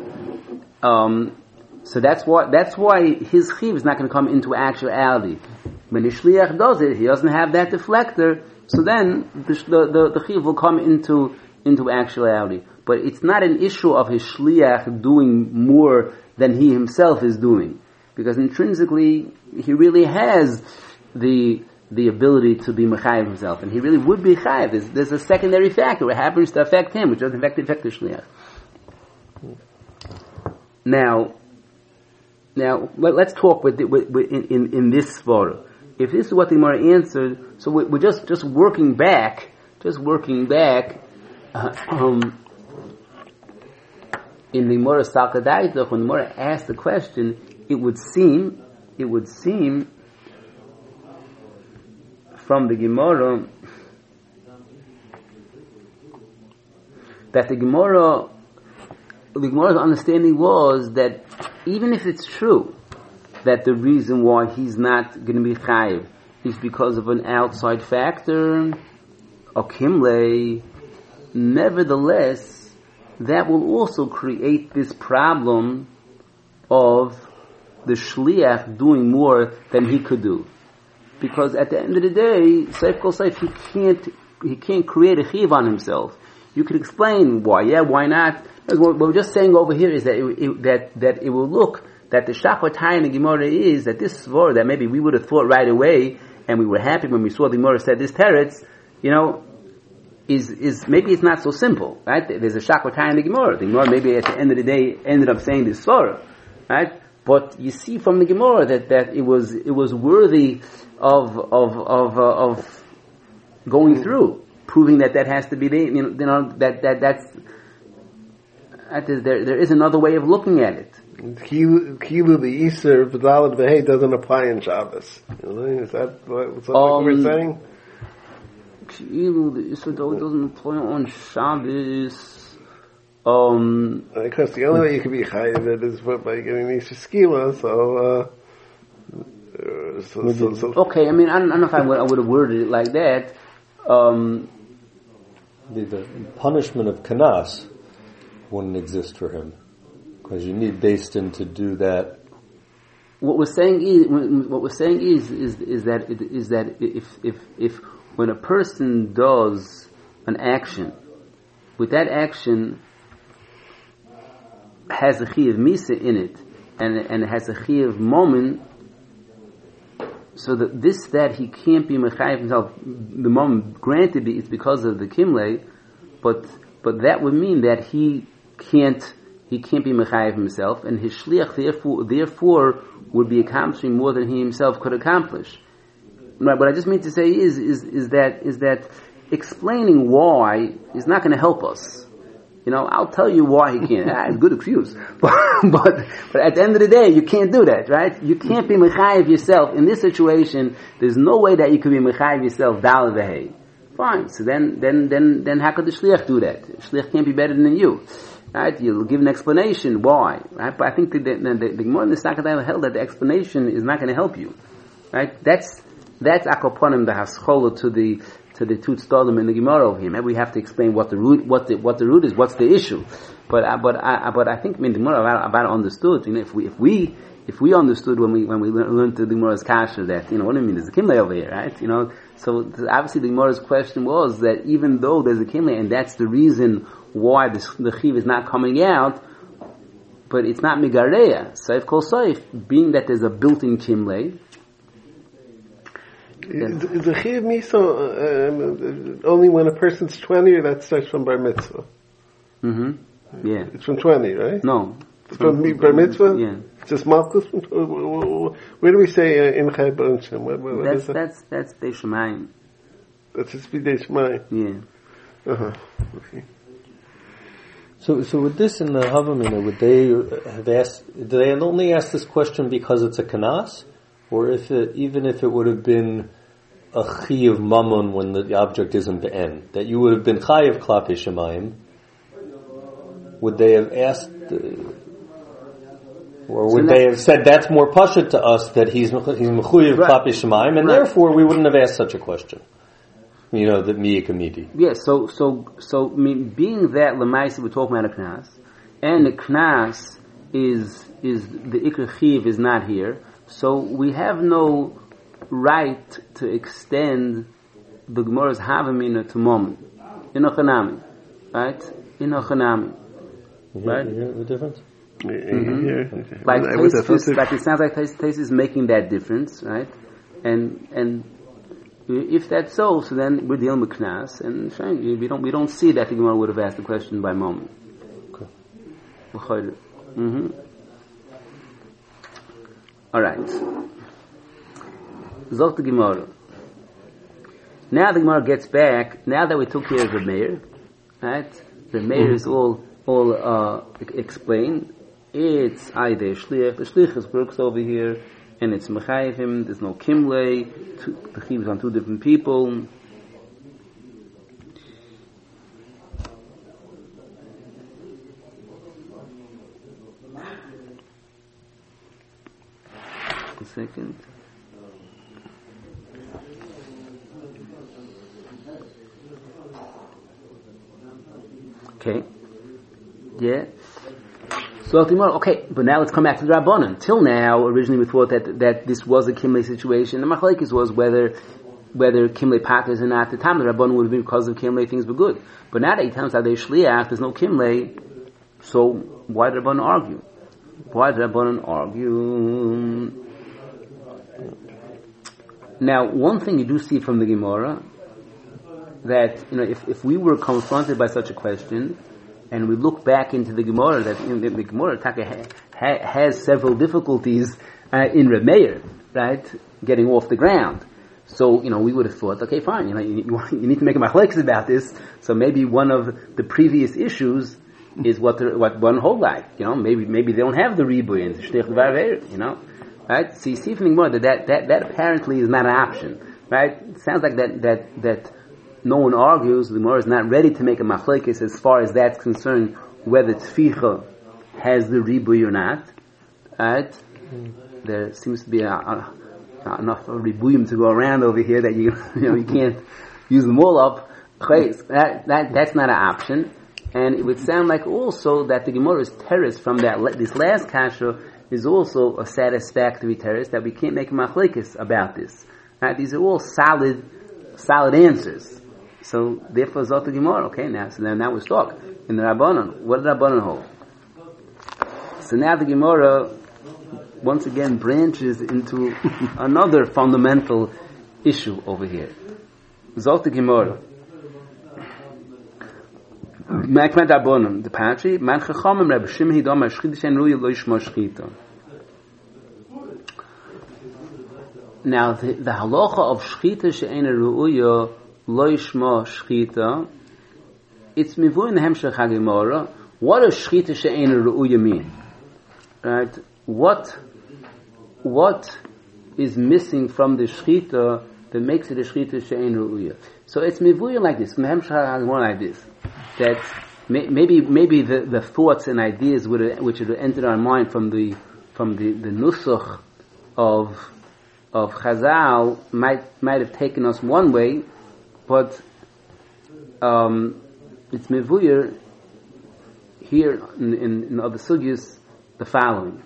So that's why his chiyuv is not going to come into actuality. When the shliach does it, he doesn't have that deflector. So then the chiyuv will come into actuality. But it's not an issue of his shliach doing more than he himself is doing, because intrinsically he really has the ability to be mechayev himself, and he really would be chayev. There's a secondary factor that happens to affect him, which doesn't affect the shliach. Now, let's talk in this svara. If this is what the Gemara answered, so we're just working back. In the Gemara Sakadaita, when the Gemara asked the question, it would seem from the Gemara that the Gemara's understanding was that even if it's true that the reason why he's not going to be chayiv is because of an outside factor, a kimlei, nevertheless, that will also create this problem of the shliach doing more than he could do. Because at the end of the day, Seif Kol Seif, he can't create a chiyuv on himself. You could explain why, why not. What we're just saying over here is that it will look that the shachvatay in the Gemara is that this svor that maybe we would have thought right away, and we were happy when we saw the Gemara said this teretz, is maybe it's not so simple, right? There's a shachvatay in the Gemara. The Gemara maybe at the end of the day ended up saying this svor, right? But you see from the Gemara that it was worthy of going through, proving that has to be there is another way of looking at it. Kilu the Easter V'dalad V'hei doesn't apply in Shabbos. Is that what we're saying? Kilu the Easter doesn't apply on Shabbos. Because the only way you can be chayiv is by getting the Easter skila. So. Okay, I mean, I don't know if I would have worded it like that. The punishment of kanas wouldn't exist for him, because you need Beis Din to do that. What we're saying is that if when a person does an action, with that action has a chiyuv misa in it, and it has a chiyuv moment, so that he can't be mechayev himself. The moment, granted, it's because of the kimlei, but that would mean that he can't be mechayev himself, and his shliach therefore would be accomplishing more than he himself could accomplish. Right? What I just mean to say is that explaining why is not going to help us. I'll tell you why he can't. It's a good excuse. But at the end of the day, you can't do that, right? You can't be mechayev yourself. In this situation, there's no way that you can be mechayev yourself, dal v'hei. Fine. So then how could the shliach do that? The shliach can't be better than you. Right? You'll give an explanation why. Right? But I think the Gemara in the Sakadayla held that the explanation is not going to help you. Right? That's akoponim the haschola to the Tut Stolim in the Gemara over here. Maybe we have to explain what the root is, what's the issue. But I think the Gemara about understood. If we understood when we learned the Gemara's kasha that what do you mean? There's a kimlei over here, right? So obviously the Gemara's question was that even though there's a kimlei and that's the reason why the chiv is not coming out, but it's not migareya. Saif kol saif, being that there's a built-in kimlei. Is the chiv miso only when a person's 20, or that starts from bar mitzvah? Mm-hmm. Yeah. It's from 20, right? No. From bar mitzvah? Yeah. Just malchus? Where do we say in Chai B'Onshem? What is that? That's Beis Shemayim. That's just B'dei Shemayim. Yeah. Okay. So with this in the Havamina, would they have asked? Do they only ask this question because it's a kanas, or even if it would have been a chi of mammon when the object isn't the end, that you would have been chai of klapei shemayim? Would they have asked, or would they have said that's more pashut to us that he's mechuyev klapei shemayim, and therefore we wouldn't have asked such a question? The miyikamidi. Yes, so being that lemaisa we're talking about a knas, and the knas is the ikr chiv is not here, so we have no right to extend the Gemara's havamina to moment in a chanami, right? In a chanami, right? You hear the difference? Mm-hmm. Like it sounds like Tais is making that difference, right? And if that's so then we're dealing with knas, and we don't see that the Gemara would have asked the question by moment. Okay. Mm-hmm. All right. Zok the Gemara. Now the Gemara gets back. Now that we took care of the Meir, right? The Meir is all explained. It's Aidei Shliach. The Shliach works over here. And it's mechayivim, there's no kimlei, the chiv is on two different people. A second. Okay. Yeah. So okay, but now let's come back to the Rabbanan. Till now, originally we thought that this was a Kimlei situation. The Machlekes was whether Kimlei patters or not. At the time the Rabbanan would have been because of Kimlei, things were good. But now that he tells how they Shliach, there's no Kimlei, so why did the Rabbanan argue? Now, one thing you do see from the Gemara, that if we were confronted by such a question, and we look back into the Gemara, that the Gemara has several difficulties in Reb Meir, right, getting off the ground. So we would have thought, okay, fine, you need to make a machlekes about this. So maybe one of the previous issues is what one hold like. Maybe they don't have the ribuy and shtech v'aver. Right? So you see from the Gemara that apparently is not an option, right? It sounds like that. No one argues, the Gemara is not ready to make a machlekes as far as that's concerned, whether tficha has the ribuy or not. Right? There seems to be enough ribuyim to go around over here that you can't use them all up. That's not an option. And it would sound like also that the Gemara's teres from this last kasha is also a satisfactory teres, that we can't make a machlekes about this. Right? These are all solid answers. So therefore, Zot the Gemara. Okay, now we're stuck in the Rabbanon. What did Rabbanon hold? So now the Gemara once again branches into another fundamental issue over here. Zot the Gemara. Ma'akmat Rabbanon, the Patri, Man Chachamim Reb Shimon Hidam Ashchid Shen Ruya Lo Yishma Shchita. Now the halacha of Shchita She'ena Ruya Lo Yishma Shchita, it's mivu in the Hemshech HaGemara. What does Shchita She'ena Ruya mean? Right? What is missing from the Shchita that makes it a shchita she'ein ru'uya. So it's mivuya like this. Mehem Shachar has more like this. That maybe the thoughts and ideas which would enter our mind from the nusach of Chazal might have taken us one way, but it's mevuya here in other sugyas the following.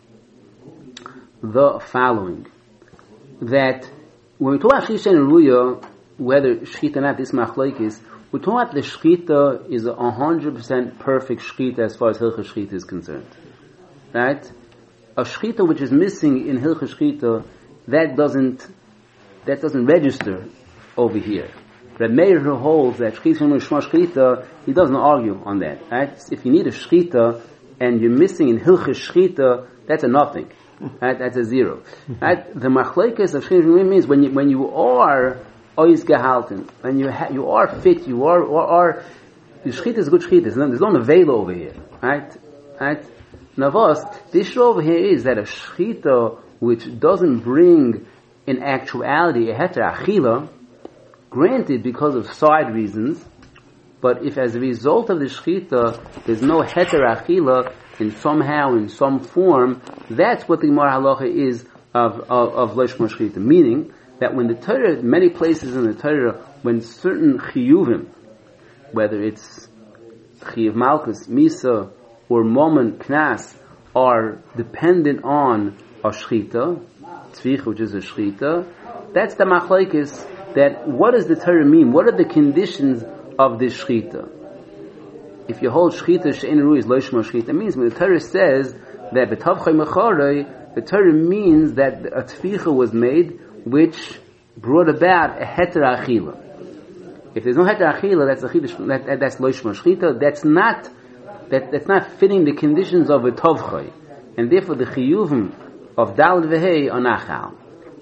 That when we talk about shchita and ruya, whether shchita or not, this machlokes, we're talking about the shchita is 100% perfect shchita as far as hilchos shchita is concerned, right? A shchita which is missing in hilchos shchita, that doesn't register over here. Reb Meir, who holds that shchita and shchita, he doesn't argue on that, right? If you need a shchita and you're missing in hilchos shchita, that's a nothing. Right? That's a zero. Right? The machlokes of shchita means when you are ois gehalten, when you are fit, you are the shchita is good shchita. There's no nevela over here. Right? Navos, the issue over here is that a shchita which doesn't bring in actuality a heter achila, granted because of side reasons, but if as a result of the shchita there's no heter achila in some form, that's what the Gemara halacha is of Lishma Shchita. Meaning that when the Torah, many places in the Torah, when certain chiyuvim, whether it's chiyuv malchus, misa, or moment knas, are dependent on a shchita, tzvich, which is a shchita, that's the machlokes. That what does the Torah mean? What are the conditions of this shchita? If you hold shchita she'ein ru'uya is lo shma shchita, it means when the Torah says that b'tavchei mecharei, the Torah means that a tficha was made which brought about a heter achila. If there's no heter achila, that's lo shma shchita. That's not fitting the conditions of a tavchei, and therefore the chiyuvim of daled vehei are nachal.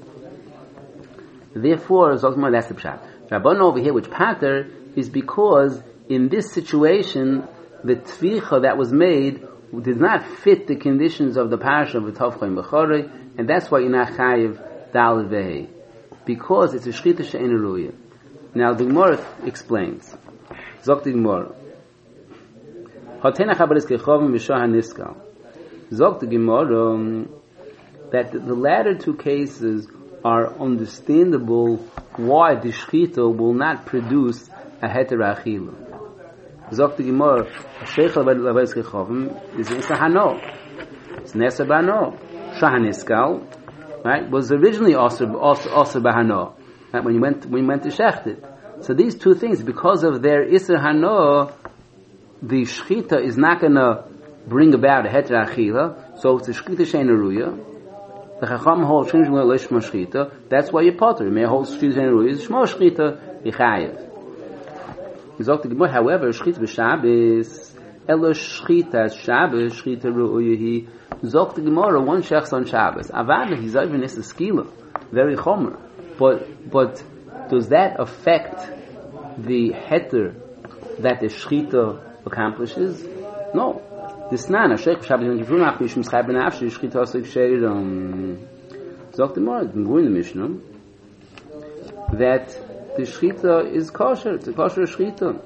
Therefore, Zogma, that's the pshat. Rabban over here, which pater, is because in this situation, the tvicha that was made did not fit the conditions of the parasha of the Tavchei Mechorei, and that's why you're not chayiv daled vehei, because it's a shchita she'ein ru'uya. Now the Gemara explains. Zok the Gemara. Hatena chabaris kechovim v'shah haniskal. Zok the Gemara that the latter two cases are understandable why the shchita will not produce a heter achila. Zok the Gemara, Sheichel Labayis Kechovim is Nesa Hano. It's Nesa Bano. Shahaniskal, right, was originally also Bahano. Right, when you went to Shechted. So these two things, because of their Isser Hano, the Shchita is not going to bring about a Heter Achila, so it's a Shchita She'ein ru'uya. The Chacham holds Shchita Shchita, that's why you potter. You may hold Shchita She'ein ru'uya, it's Shmo Shchita, Yichayev. However, Shchita b'Shabbos, Elo Shchita Shabbos, Shchita ru'uya, Zok the Gemara, one shechs on Shabbos. Avada, he's even is a skila, very chomer. But does that affect the heter that the Shchita accomplishes? No. This nan, a sheikh Shabbos and Kifur nach mishum schai benafshi, Shchita asik sheir, Zok the Gemara, in the Mishnah, that the Shchita is kosher, it's a kosher Shchita.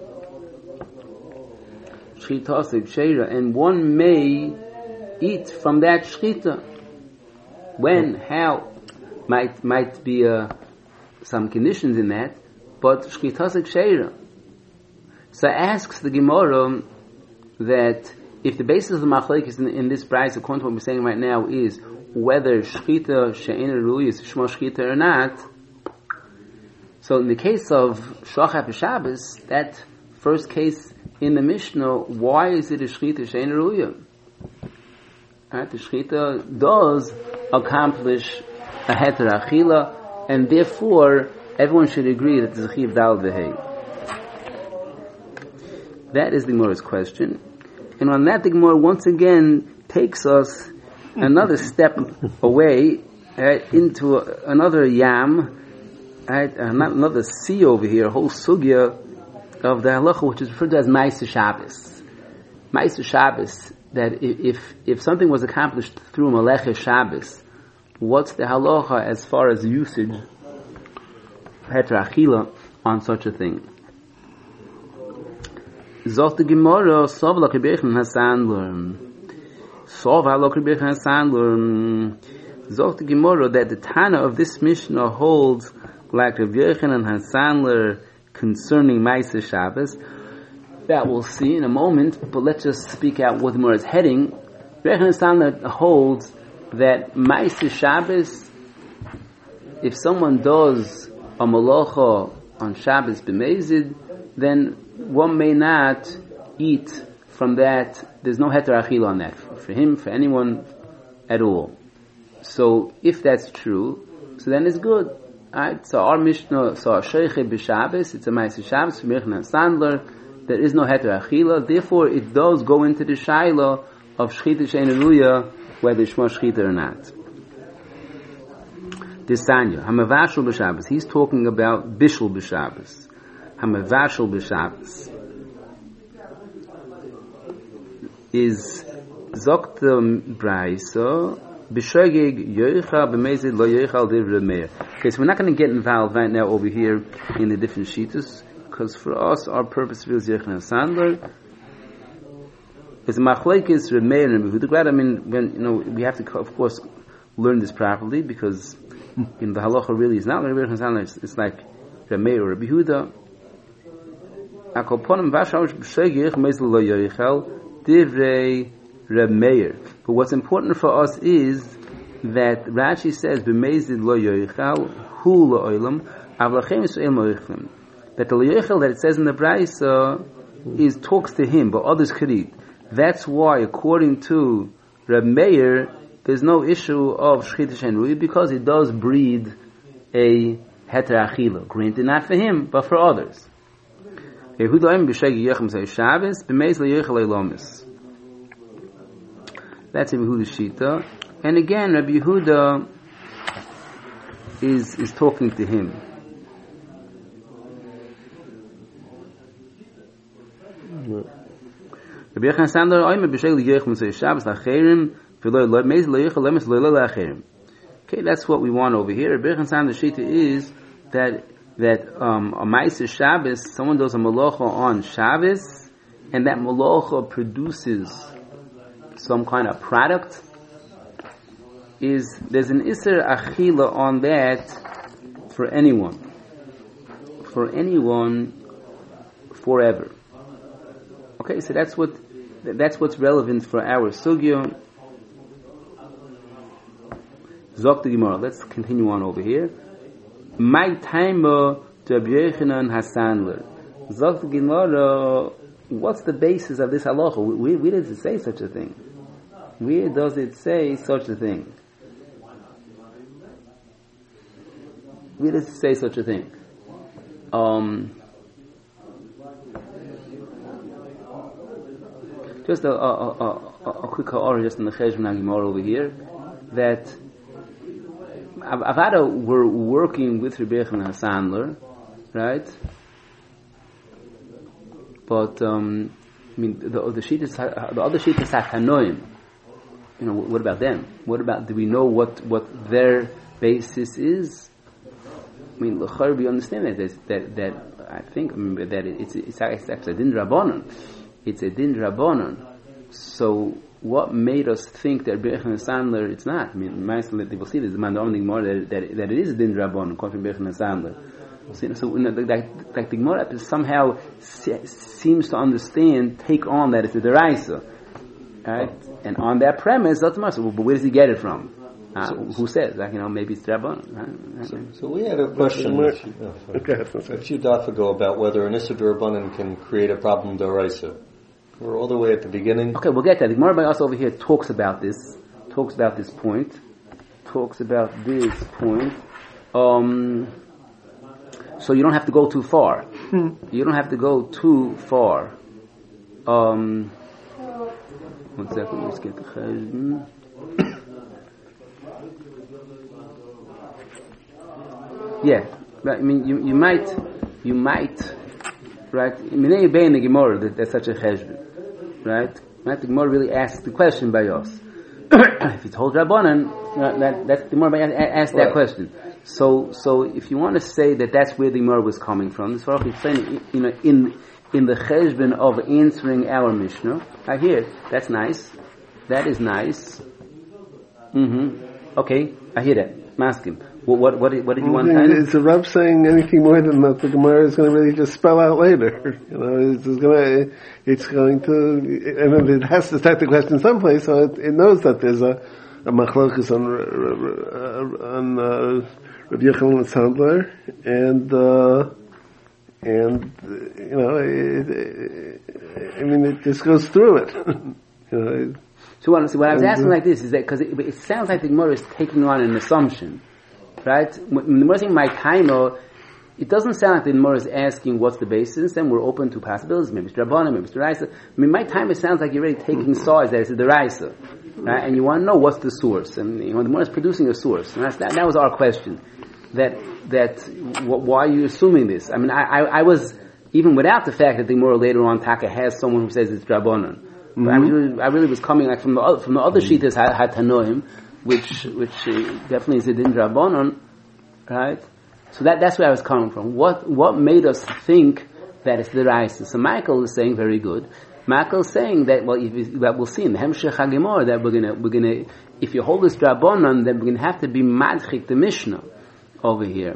Shchita asik sheir, and one may eat from that shchita. When, how, might be some conditions in that, but shchitasik sheira. So asks the Gemara that if the basis of the machlokes in this price, according to what we're saying right now, is whether shchita she'ein ru'uya is shmo shchita or not. So in the case of shachar b'Shabbos, that first case in the Mishnah, why is it a shchita she'ein ru'uya? Right, the shchita does accomplish a heter achila, and therefore everyone should agree that the chiv dal v'hei. That is the Gemara's question, and on that the Gemara once again takes us another step away into another yam, not another sea over here, a whole sugya of the halacha, which is referred to as Ma'aser Shabbos. Ma'aser Shabbos. That if something was accomplished through Melechah Shabbos, what's the halacha as far as usage heter achila on such a thing. Zogt the Gemara, Sov lo Rebbeinu Hasandler. Sov lo Rebbeinu Hasandler. Zogt the Gemara that the Tana of this Mishnah holds like Rabbi Yochanan Hasandler concerning Ma'aseh Shabbos. That we'll see in a moment, but let's just speak out what the Gemara is heading. Rabbi Yochanan Hasandler holds that Ma'aseh Shabbos, if someone does a malacha on Shabbos b'mezid, then one may not eat from that. There's no heter achila on that for him, for anyone at all. So if that's true, so then it's good. Alright, so our Mishnah, so our Sheiche b'Shabbos, it's a Ma'aseh Shabbos for Yochanan Sandler. There is no heter achila, therefore it does go into the shaila of shchita she'eina ruya, whether shma shchita or not. This Tanya, Hamavashul b'Shabbos, he's talking about Bishul b'Shabbos. Hamavashul b'Shabbos is Zokta Braisa b'Shogeg Yoichal b'Mezid lo Yoichal Divrei Meir. Okay, so we're not going to get involved right now over here in the different shitas, because for us our purpose is Yochanan Sandler. It's Machlekes Reb Meir and Reb Yehuda. I mean, when we have to of course learn this properly, because in the halacha really is not like Reb Yehuda, it's like Reb Meir or Reb Yehuda. But what's important for us is that Rashi says b'mezid lo yoichal hu la'olam avlachem yisrael moichlim. That the yoichal that it says in the Braisa is talks to him, but others could eat. That's why, according to Reb Meir, there's no issue of shchita she'eina ruya, because it does breed a heter achila. Granted, not for him, but for others. That's Rabbi Yehuda's shita. And again, Rabbi Yehuda is talking to him. Rabbi Yochanan Sandler, okay, that's what we want over here. Rabbi Yochanan Sandler's shita is that a Ma'aseh Shabbos, someone does a malacha on Shabbos, and that malacha produces some kind of product, there's an Isser Achila on that for anyone forever. Okay, so that's what's relevant for our sugya. Zok the Gemara. Let's continue on over here. My time to Rabbi Yochanan Hasandler. Zok the Gemara. What's the basis of this halacha? Where does it say such a thing? Where does it say such a thing? Where does it say such a thing? Just a quick ha'ara just in the Cheshbon Gemara over here, that Avada were working with Rabbi Yochanan Hasandler, right? But I mean, the other shittas Hanoim. What about them? What about? Do we know what their basis is? I mean, l'chayr we understand that I think that it's actually a din rabbanon. It's a din rabbanon. So what made us think that Rabbi Yochanan Sandler? It's not. I mean, they will see this. The man only more that it is a din rabbanon. According to Rabbi Yochanan Sandler. So like the Gemara somehow seems to understand, take on that it's a deraisa, right? And on that premise, that's much. But where does he get it from? Who says? Maybe it's Rabban. So we had a question a few days ago about whether an Issa D'Rabbanan can create a problem deraisa. We're all the way at the beginning. Okay, we'll get that. The Gemara by us over here talks about this point. So you don't have to go too far. You don't have to go too far. 1 second, let's get the Cheshbon. Yeah, but I mean, you might, right? Minei Yibei in the Gemara that's such a Cheshbon, right? The Gemara really asks the question by us. If it's hold Rabbanan, that the Gemara asks that question. So if you want to say that that's where the Gemara was coming from, this is saying, in the cheshbon of answering our Mishnah. I hear it. That's nice. That is nice. Okay, I hear that. Maskim. What did you want to say? Is the Rav saying anything more than that the Gemara is going to really just spell out later? It's going to, and it has to start the question someplace, so it knows that there's a machlokus on Rabbi Yochanan and Sandler, and it just goes through it. So what I was asking like this is that because it sounds like the Gemara is taking on an assumption, right? When the Gemara is saying my timer, it doesn't sound like the Gemara is asking what's the basis. Then we're open to possibilities. Maybe it's Rabbanan, maybe it's Deraisa. My timer sounds like you're already taking sides that it's the Deraisa, right? And you want to know what's the source, and the Gemara is producing a source. And that was our question. Why are you assuming this? I mean, I was even without the fact that the Gemara later on Taka has someone who says it's Rabbanan. I really was coming like from the other shittas Hatanoim, which definitely is a din Rabbanon, right? So that's where I was coming from. What made us think that it's the Raisa? So Michael is saying very good. Michael is saying that we'll see in the Hemshech HaGemor that we're gonna if you hold this Rabbanon, then we're gonna have to be madchik the Mishnah over here.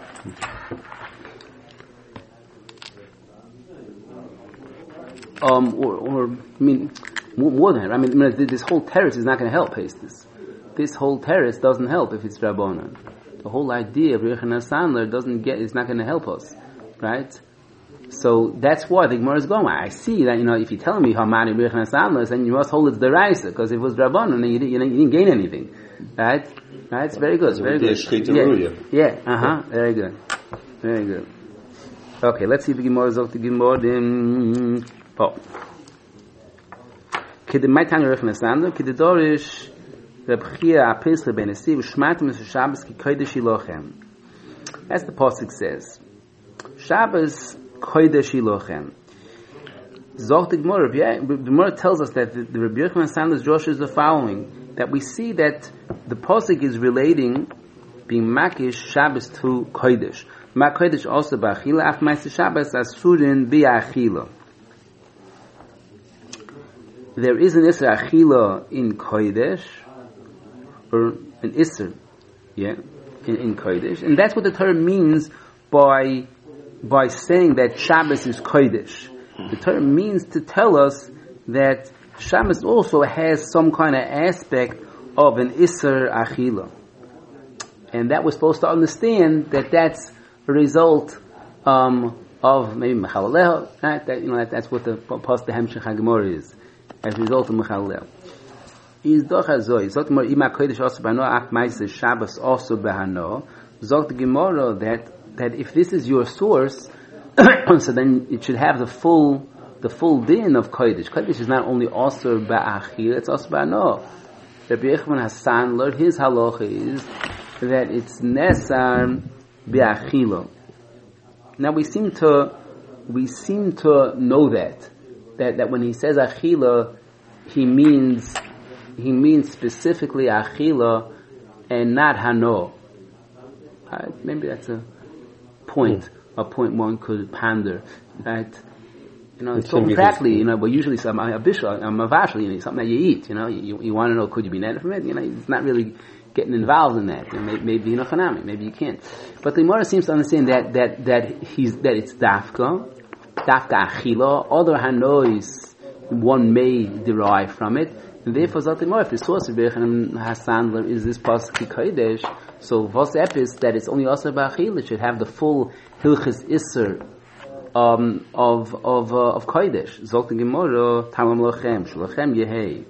More than that. I mean, this whole terrace is not going to help Pastis. This whole terrace doesn't help if it's Rabbanan. The whole idea of Yochanan Sandler is not going to help us, right? So that's why the Gemara is going. I see that if you're telling me how many Yochanan Sandler, then you must hold it's the Raisa, because if it was Rabbanan, then you didn't gain anything, right? Right? It's very good. It's very good. Yeah. Very good. Very good. Okay, let's see if the Gemara is the Gemara. My time Yochanan Sandler, Kididorish. As the pasuk says, Shabbos kodesh ilochem. Zog the Gemara tells us that the Rabbi Yochanan Sandler's drasha is the following: that we see that the pasuk is relating being makish Shabbos to kodesh. Ma kodesh also ba'achila af ma'aser Shabbos asurin bi'achila. There is an Isra Achila in Kodesh, or an Isser, in Kodesh, and that's what the Torah means by saying that Shabbos is Kodesh. The Torah means to tell us that Shabbos also has some kind of aspect of an Isser Achila, and that we're supposed to understand that that's a result of maybe Mechalaleha, right? That's what the Pasuk Hemshech HaGemor is. As a result of Mechalel. Is doch azoi. Zot Gemara ima kodesh also b'hano ach ma'aser Shabbos also b'hano. Zot the Gemara that if this is your source, so then it should have the full din of kodesh. Kodesh is not only also ba'achil, it's also b'hano. Rabbi Yochanan Hassan learned his halacha is that it's nesar b'achilo. Now we seem to know that when he says achila, he means specifically achila and not hano. Maybe that's a point one could ponder. Right? It's so practically, but usually a mavashal, something that you eat. You want to know, could you be netted from it? It's not really getting involved in that. Maybe maybe you can't. But the Gemara seems to understand that it's dafka achila, other hanois one may derive from it, and therefore if the source of Yochanan Hassan is this pasuk kodesh, so vos epis that it's only also ba'achila, it should have the full hilchis iser of kodesh. Zok the Gemara talam lochem shlochem yehei.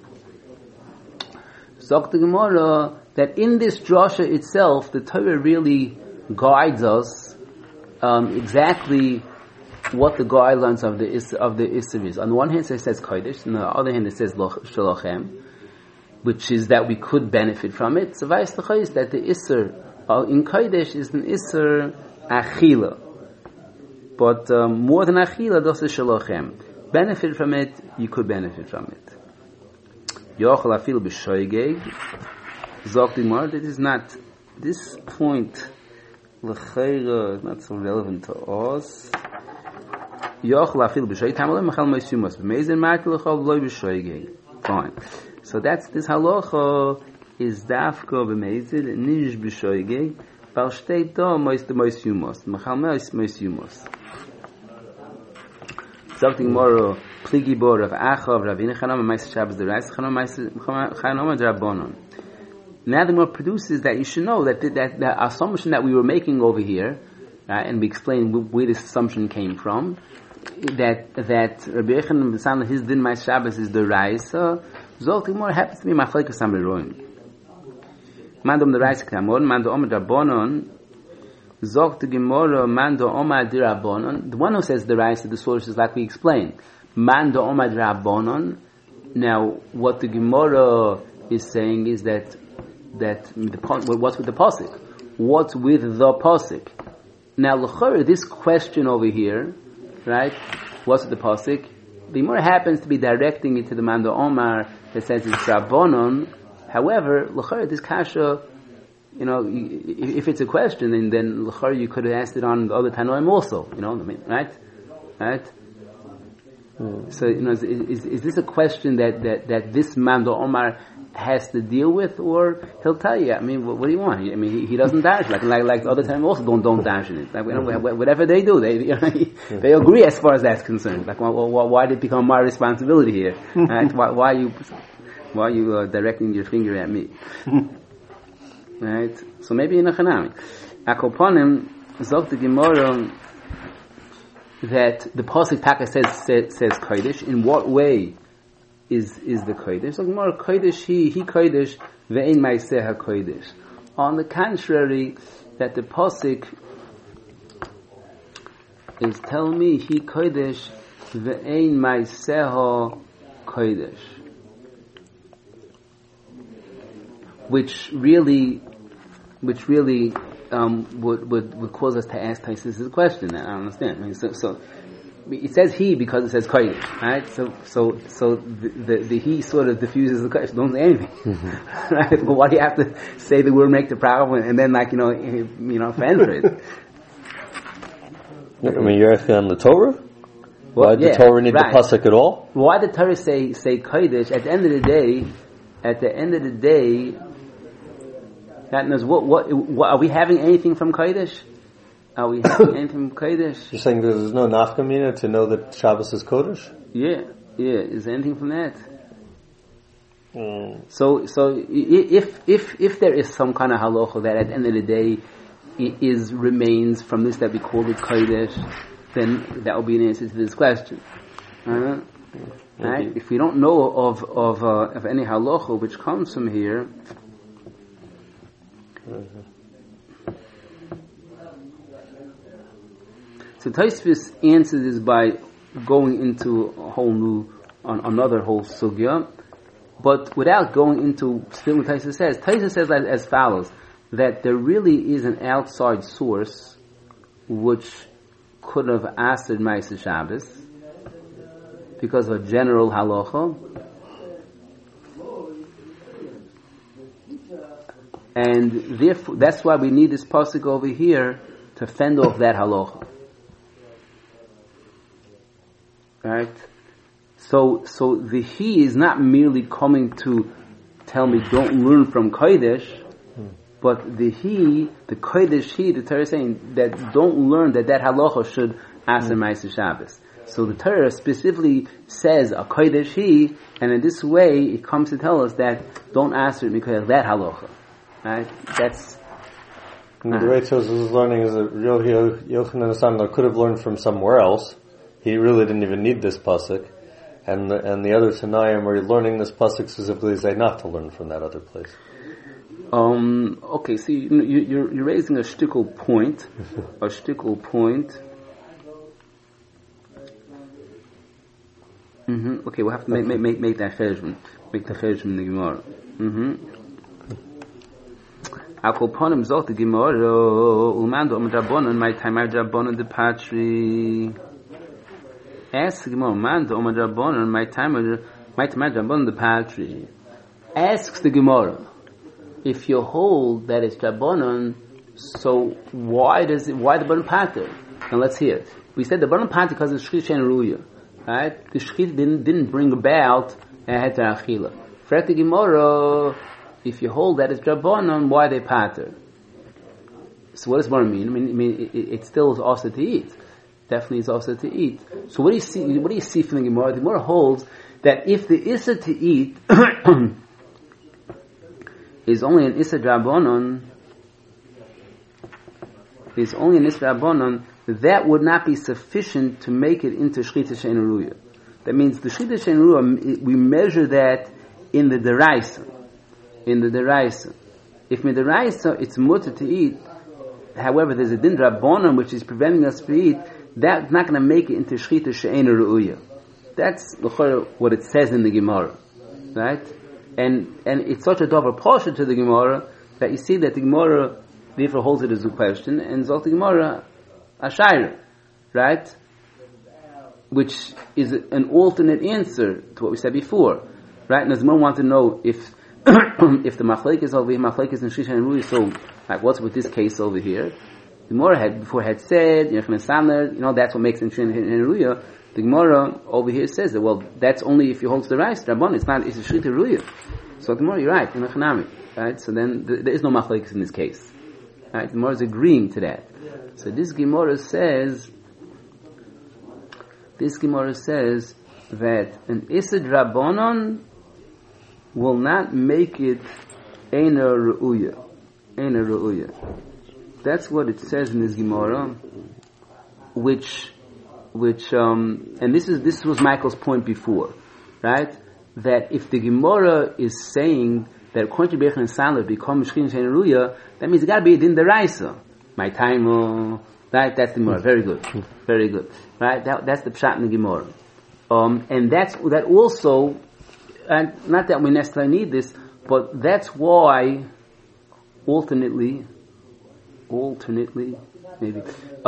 Zok the Gemara that in this drasha itself the Torah really guides us exactly what the guidelines of the Isser is. On the one hand it says Kodesh, on the other hand it says Shalochem, which is that we could benefit from it. So vice the is that the Isser in Kodesh is an Isser Achila. But more than Achila, das is Shalochem. Benefit from it, you could benefit from it. Yochel afil b'shoigeg, Zok Dimar, that is not, this point L'chayra is not so relevant to us. Yochel afil b'shoy tamalei machal meisumos b'meizer markel l'chol loy b'shoy. Fine. So that's this halacha is dafka b'meizer nish b'shoy. Bal shtei do meisumos machal meisumos. Something more pligi bor of Achav Ravina Chanam and Ma'aser Shabbos the Reis Chanam and Rabbanon. Now the more produces that you should know that the assumption that we were making over here, and we explained where this assumption came from, that Rabbi Yochanan B'San his din Ma'aser Shabbos is the Reis. Zolti more happens to be Machlekes Amoraim. Mandom the Reis Kamon, Mando Omer Rabbanon. Zog the Gemara, Mando Omar Rabbanon. The one who says the Reis, the source is like we explained. Mando Omar Rabbanon. Now, what the Gemara is saying is that what's with the pasuk? What's with the pasuk? Now, l'chorah, this question over here, right? What's with the pasuk? The Gemara happens to be directing it to the Mando Omar that says it's Rabbanon. However, l'chorah, this kasha. If it's a question, then l'chor you could have asked it on the other Tanoim also. Right? So, is this a question that this Mando Omar has to deal with, or he'll tell you? I mean, what do you want? I mean, he doesn't dash like the other Tanoim also don't dash in it. Like, whatever they do, they agree as far as that's concerned. Like, why did it become my responsibility here? Right? Why are you directing your finger at me? Right? So maybe in a chanami. Akoponim zog the Gemara that the pasuk taka says kodesh. In what way is the kodesh? So Gemara kodesh he kodesh ve'ein ma'aseh kodesh. On the contrary, that the pasuk is telling me he kodesh ve'ein ma'aseh kodesh. Which really would cause us to ask Taisus this question. I don't understand. I mean, so it says he because it says kodesh, right? So the he sort of diffuses the question. Don't say anything, right? But why do you have to say the word make the problem and then answer it? I mean, you're asking on the Torah. Why did the Torah need the pasuk at all? Why did the Torah say kodesh? At the end of the day, that knows what are we having anything from kodesh? Are we having anything from kodesh? You're saying there's no nafkamina to know that Shabbos is kodesh? Yeah. Is there anything from that? So if there is some kind of halacha that at the end of the day it remains from this that we call it kodesh, then that will be an answer to this question. Right? If we don't know of any halacha which comes from here, so Tosfos answers this by going into another whole sugya, but without going into still what Tosfos says. Tosfos says as follows: that there really is an outside source which could have asked Ma'aser Shabbos because of a general halacha, and therefore that's why we need this pasuk over here to fend off that halacha. Right? So the he is not merely coming to tell me don't learn from kodesh, but the kodesh the Torah is saying that don't learn that halacha should aser Ma'aser Shabbos. So the Torah specifically says a kodesh he, and in this way it comes to tell us that don't aser because of that halacha. Right? That's the way Tosfos is learning is that real Yochanan Asandar could have learned from somewhere else. He really didn't even need this pasuk, and the other Tanaim where you're learning this pasuk specifically say not to learn from that other place. Okay, so you're raising a shtickle point, Okay, we'll have to make that cheshbon, make the cheshbon in the Gemara. Akoponim zok the Gemara umando omedrabonon my time drabonon the patri. Ask the Gemara umando omedrabonon my time drabonon the patri. Asks the Gemara, if you hold that it's drabonon, So why the Baran Pater? Now let's hear it. We said the Baran Pater because of Shchita Shein Ruya. Right? The Shchita didn't bring about a Heter Achila. Fret the Gemara, if you hold that it's Drabanan, why they Pater? So what does Baran mean? I mean, it still is also to eat. Definitely is also to eat. So what do you see? What do you see from the Gemara? The Gemara holds that if the Issa to eat is only an Issa Drabanan, that would not be sufficient to make it into Shchita Shein Ruya. That means the Shchita Shein Ruya, we measure that in the Deraisa. If in the Deraisa it's mutter to eat, however there's a Din Drabanan which is preventing us to eat, that's not going to make it into Shchita Shein Ruya. That's what it says in the Gemara. Right? And it's such a dover portion to the Gemara that you see that the Gemara therefore holds it as a question, and Zot the Gemara Ashayra, right? Which is an alternate answer to what we said before, right? And the Gemara want to know if if the Machlek is over here, Machlek is in Shisha and Rui, so like what's with this case over here? The Gemara had said, that's what makes it in Shisha and Rui. The Gemara over here says that, well, that's only if you hold the rice, Rabban, it's a Shchita Ruya. So the Gemara, you're right, in Echanami, right? So then there is no Machlekes in this case. Right? The Gemara is agreeing to that. So this Gemara says that an Isad Rabbanon will not make it Eina Ru'uya. That's what it says in this Gemara, which and this was Michael's point before, right? That if the Gemara is saying that according to Bechon and Salah become Shchita Shein Ruya, that means it got to be a Din Deraisa. My time, right? That's the Gemara. Very good, right? That's the pshat in the Gemara, and that also, and not that we necessarily need this, but that's why alternately maybe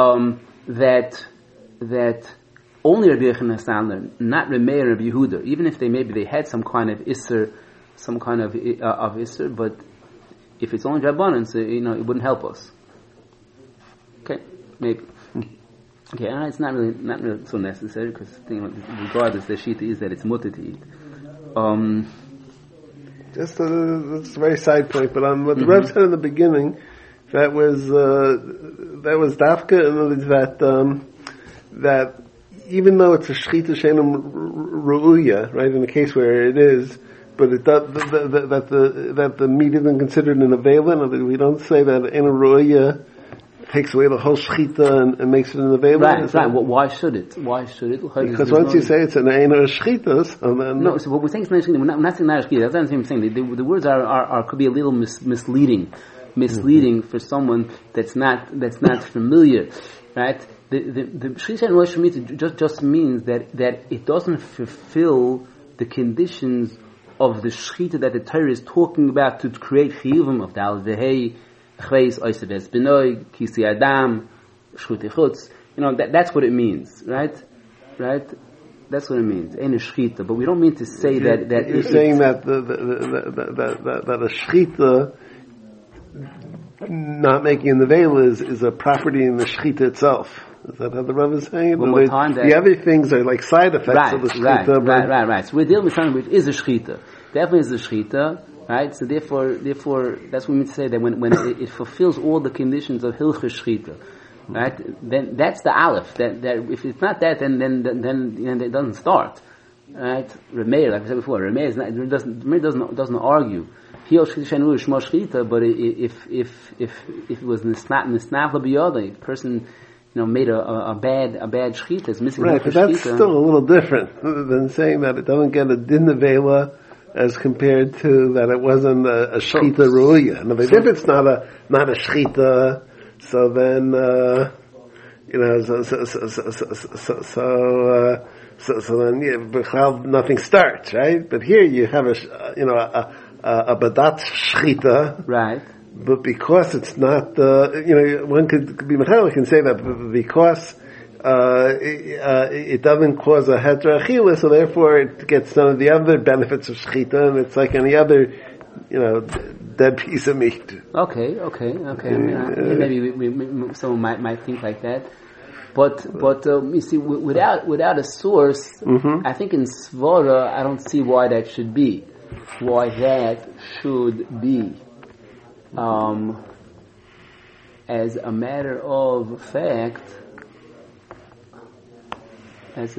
that only Rabbi Yochanan Sandler, not Rameh and Rabbi Yehuda, even if they had some kind of Isser, of Isser, but if it's only Rabbanan, so it wouldn't help us. Okay, maybe. Okay, it's not really so necessary because regardless, the shita is that it's mutter to eat. That's a very side point, but on what the Rebbe said in the beginning, that was dafka, in other words, that even though it's a Shchita Shein Ru'uya, right, in the case where it is, but it does, that the meat isn't considered an available. We don't say that in a Ru'uya takes away the whole Shchita and makes it an available. Right. Well, why should it? Because once you say it's an Eina Shchita, so then... No, so what we're saying is not Shchita. We're not saying not Shchita. That's not what I'm saying. The words are could be a little misleading for someone that's not familiar, right? The Shchita and Rosh Shemitah just means that it doesn't fulfill the conditions of the Shchita that the Torah is talking about to create chiyuvim of Dal Vehei, Chveis, Oyser Ves Benoi, Kisi Adam, Shchuti Chutz. That's what it means, right? That's what it means. Ain't a Shchita, but we don't mean to say that you're saying that the a Shchita not making in the veil is a property in the Shchita itself. Is that how the Rav is saying? The other things are like side effects of the Shchita. Right. So we're dealing with something which is a Shchita. Definitely is a Shchita, right? So therefore, that's what we mean to say that when it fulfills all the conditions of Hilchah Shchita, right? Then that's the Aleph. That if it's not that, then it doesn't start, right? Remeir, like I said before, Remeir doesn't argue. But if it was nisnav l'biyada, a person made a bad shchita, is missing. Right, but that's still a little different than saying that it doesn't get a din nevela as compared to that it wasn't a shchita ruya. And if it's not a shchita, so then so then nothing starts, right? But here you have a badat shchita, right? But because it's not, one could be mechanical, can say that because it doesn't cause a heter achila, so therefore it gets some of the other benefits of shchita, and it's like any other, dead piece of meat. Okay. I mean, maybe someone might think like that. But you see, without a source, I think in Svara, I don't see why that should be. Why that should be. As a matter of fact, I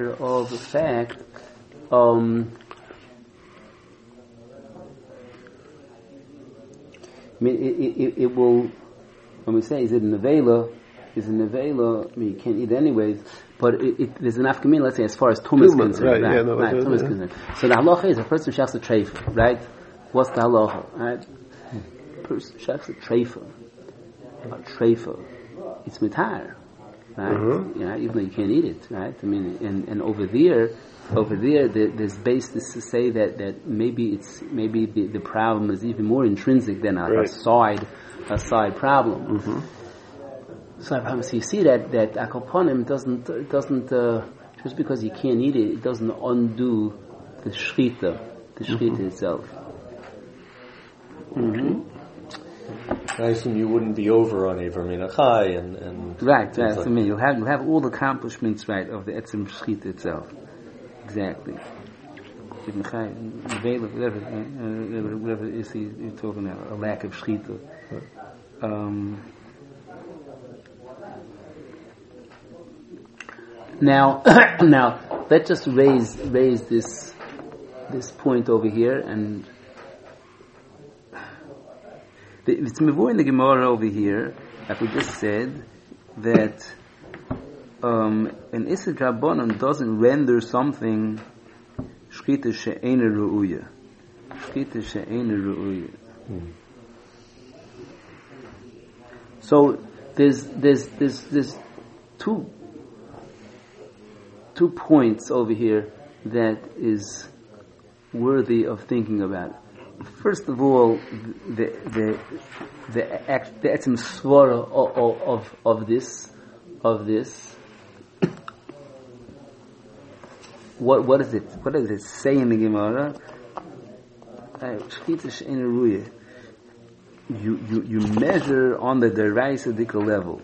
mean, it will, when we say, is it nevela? I mean, you can't eat it anyways, but there's an afkamin, let's say, as far as Tumah is concerned. Right, Tumah is concerned. So the halacha is a person shechs a treifa, right? What's the halacha, right? A person shechs a treifa. It's mitar, right? You know, even though you can't eat it, right? I mean, and over there, there's basis to say that maybe the problem is even more intrinsic than a side problem. So you see that akoponim doesn't just because you can't eat it doesn't undo the shchita itself. I assume you wouldn't be over on Ever Minachai and right. I mean, you'll have all the accomplishments, right, of the etzem shchita itself. Exactly. Whatever is you're talking about, a lack of shchita. Now, let's just raise this point over here, and it's mevur in the Gemara over here, like we just said, that an Isser Drabanan doesn't render something shchita she'eina ru'uya. So there's two points over here that is worthy of thinking about. First of all, the etzem svara of this. What is it? What does it say in the Gemara? You measure on the deraisa dika level.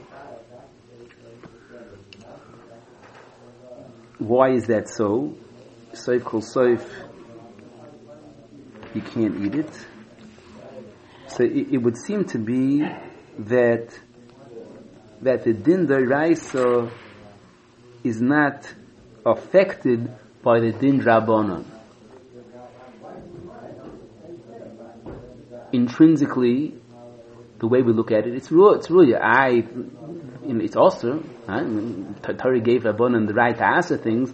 Why is that so? Soif kol soif, you can't eat it. So it would seem to be that the din deraisa is not affected by the din drabanan. Intrinsically, the way we look at it, it's really it's also Torah gave Rabbanan the right to answer things.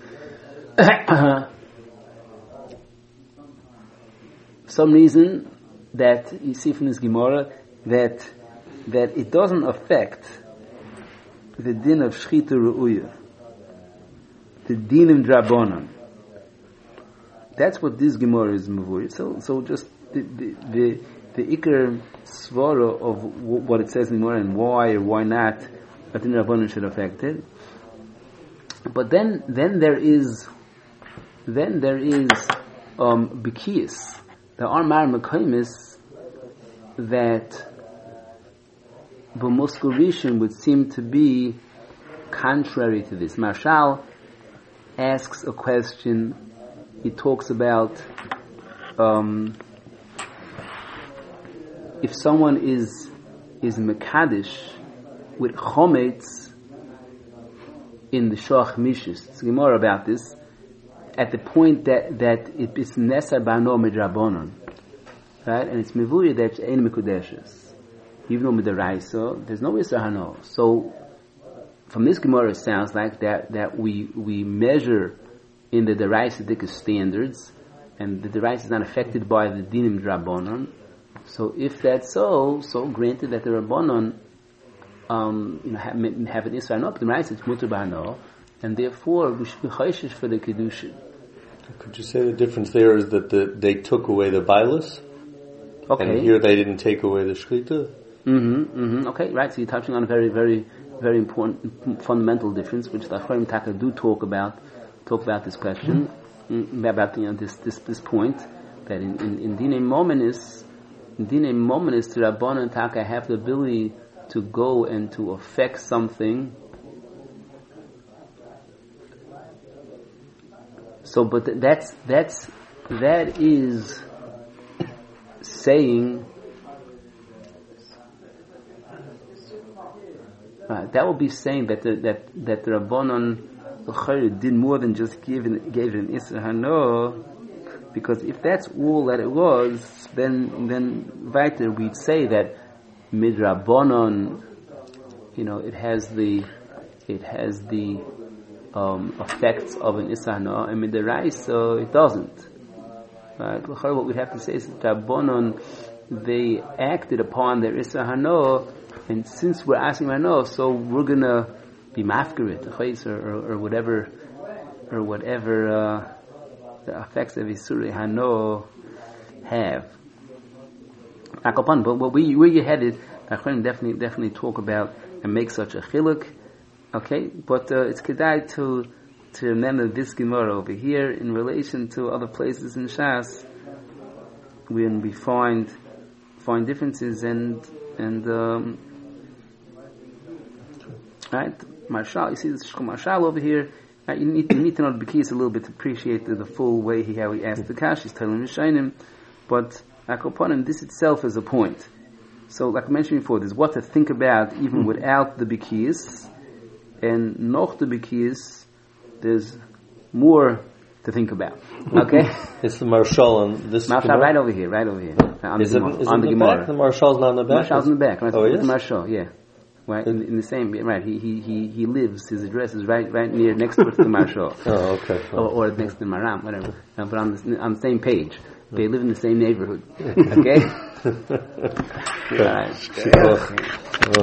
Some reason that you see from this Gemara that it doesn't affect the din of shchita ru'uya, the dinim drabanan. That's what this Gemara is mavur. So just the ikar svara of what it says in Gemara and why or why not that the Rabbanan should affect it. But then there is bikiyas. There are mar mekaymis that b'muskurishin would seem to be contrary to this. Marshal asks a question. He talks about if someone is mekadesh with chometz in the shoach mishus. It's Gemara about this. At the point that it is nesar bano midrabanon, right? And it's mevuya that ein mikudeshes. Even though midaraisa, there's no isar hano. So from this Gemara, it sounds like that we measure in the deraisa dika standards, and the deraisa is not affected by the dinim drabanon. So if that's so granted that the rabbanon have an isra not the deraisa, it's mutar b'hano, and therefore we should be chayshish for the kedushin. Could you say the difference there is that they took away the bailus, and here they didn't take away the shchita? Okay, right. So you're touching on a very, very, very important fundamental difference, which the Achronim Taka do talk about this question, about this point that in Dinei Momenis Dine moment is to Rabbanan Taka have the ability to go and to affect something. So, but that is saying, that will be saying that the Rabbanon did more than just gave it an Isra Hano, because if that's all that it was, then weiter we'd say that Midrabanon, it has the effects of an Isra Hano, and Midaraisa it doesn't. Right? What we'd have to say is that Rabbanon, they acted upon their Isra Hano, and since we're asking Hano, so we're gonna be mafkarit, or whatever the effects of Isurei Hano have. But where you headed, Achronim definitely talk about and make such a chiluk. Okay, but it's kedai to remember this Gemara over here in relation to other places in Shas when we find differences and right. Marshal, you see this Marshal over here. You need to know the Bekiyas a little bit to appreciate the full way how he asked the Kash. He's telling Rishayim, but Akoponim, this itself is a point. So, like I mentioned before, there's what to think about even without the Bekiyas, and noch the Bekiyas, there's more to think about. Okay, it's the Marshal on this. Marshal right over here. On is the Gemara. Back? The Marshal's not in the back. Marshal's in the back. Right? Oh, yes? Marshal, yeah. Right, in the same, right, he lives, his address is right near, next to the Marshal. Oh, okay. Or next to Maram, whatever. But on the same page. They live in the same neighborhood. Okay? Right.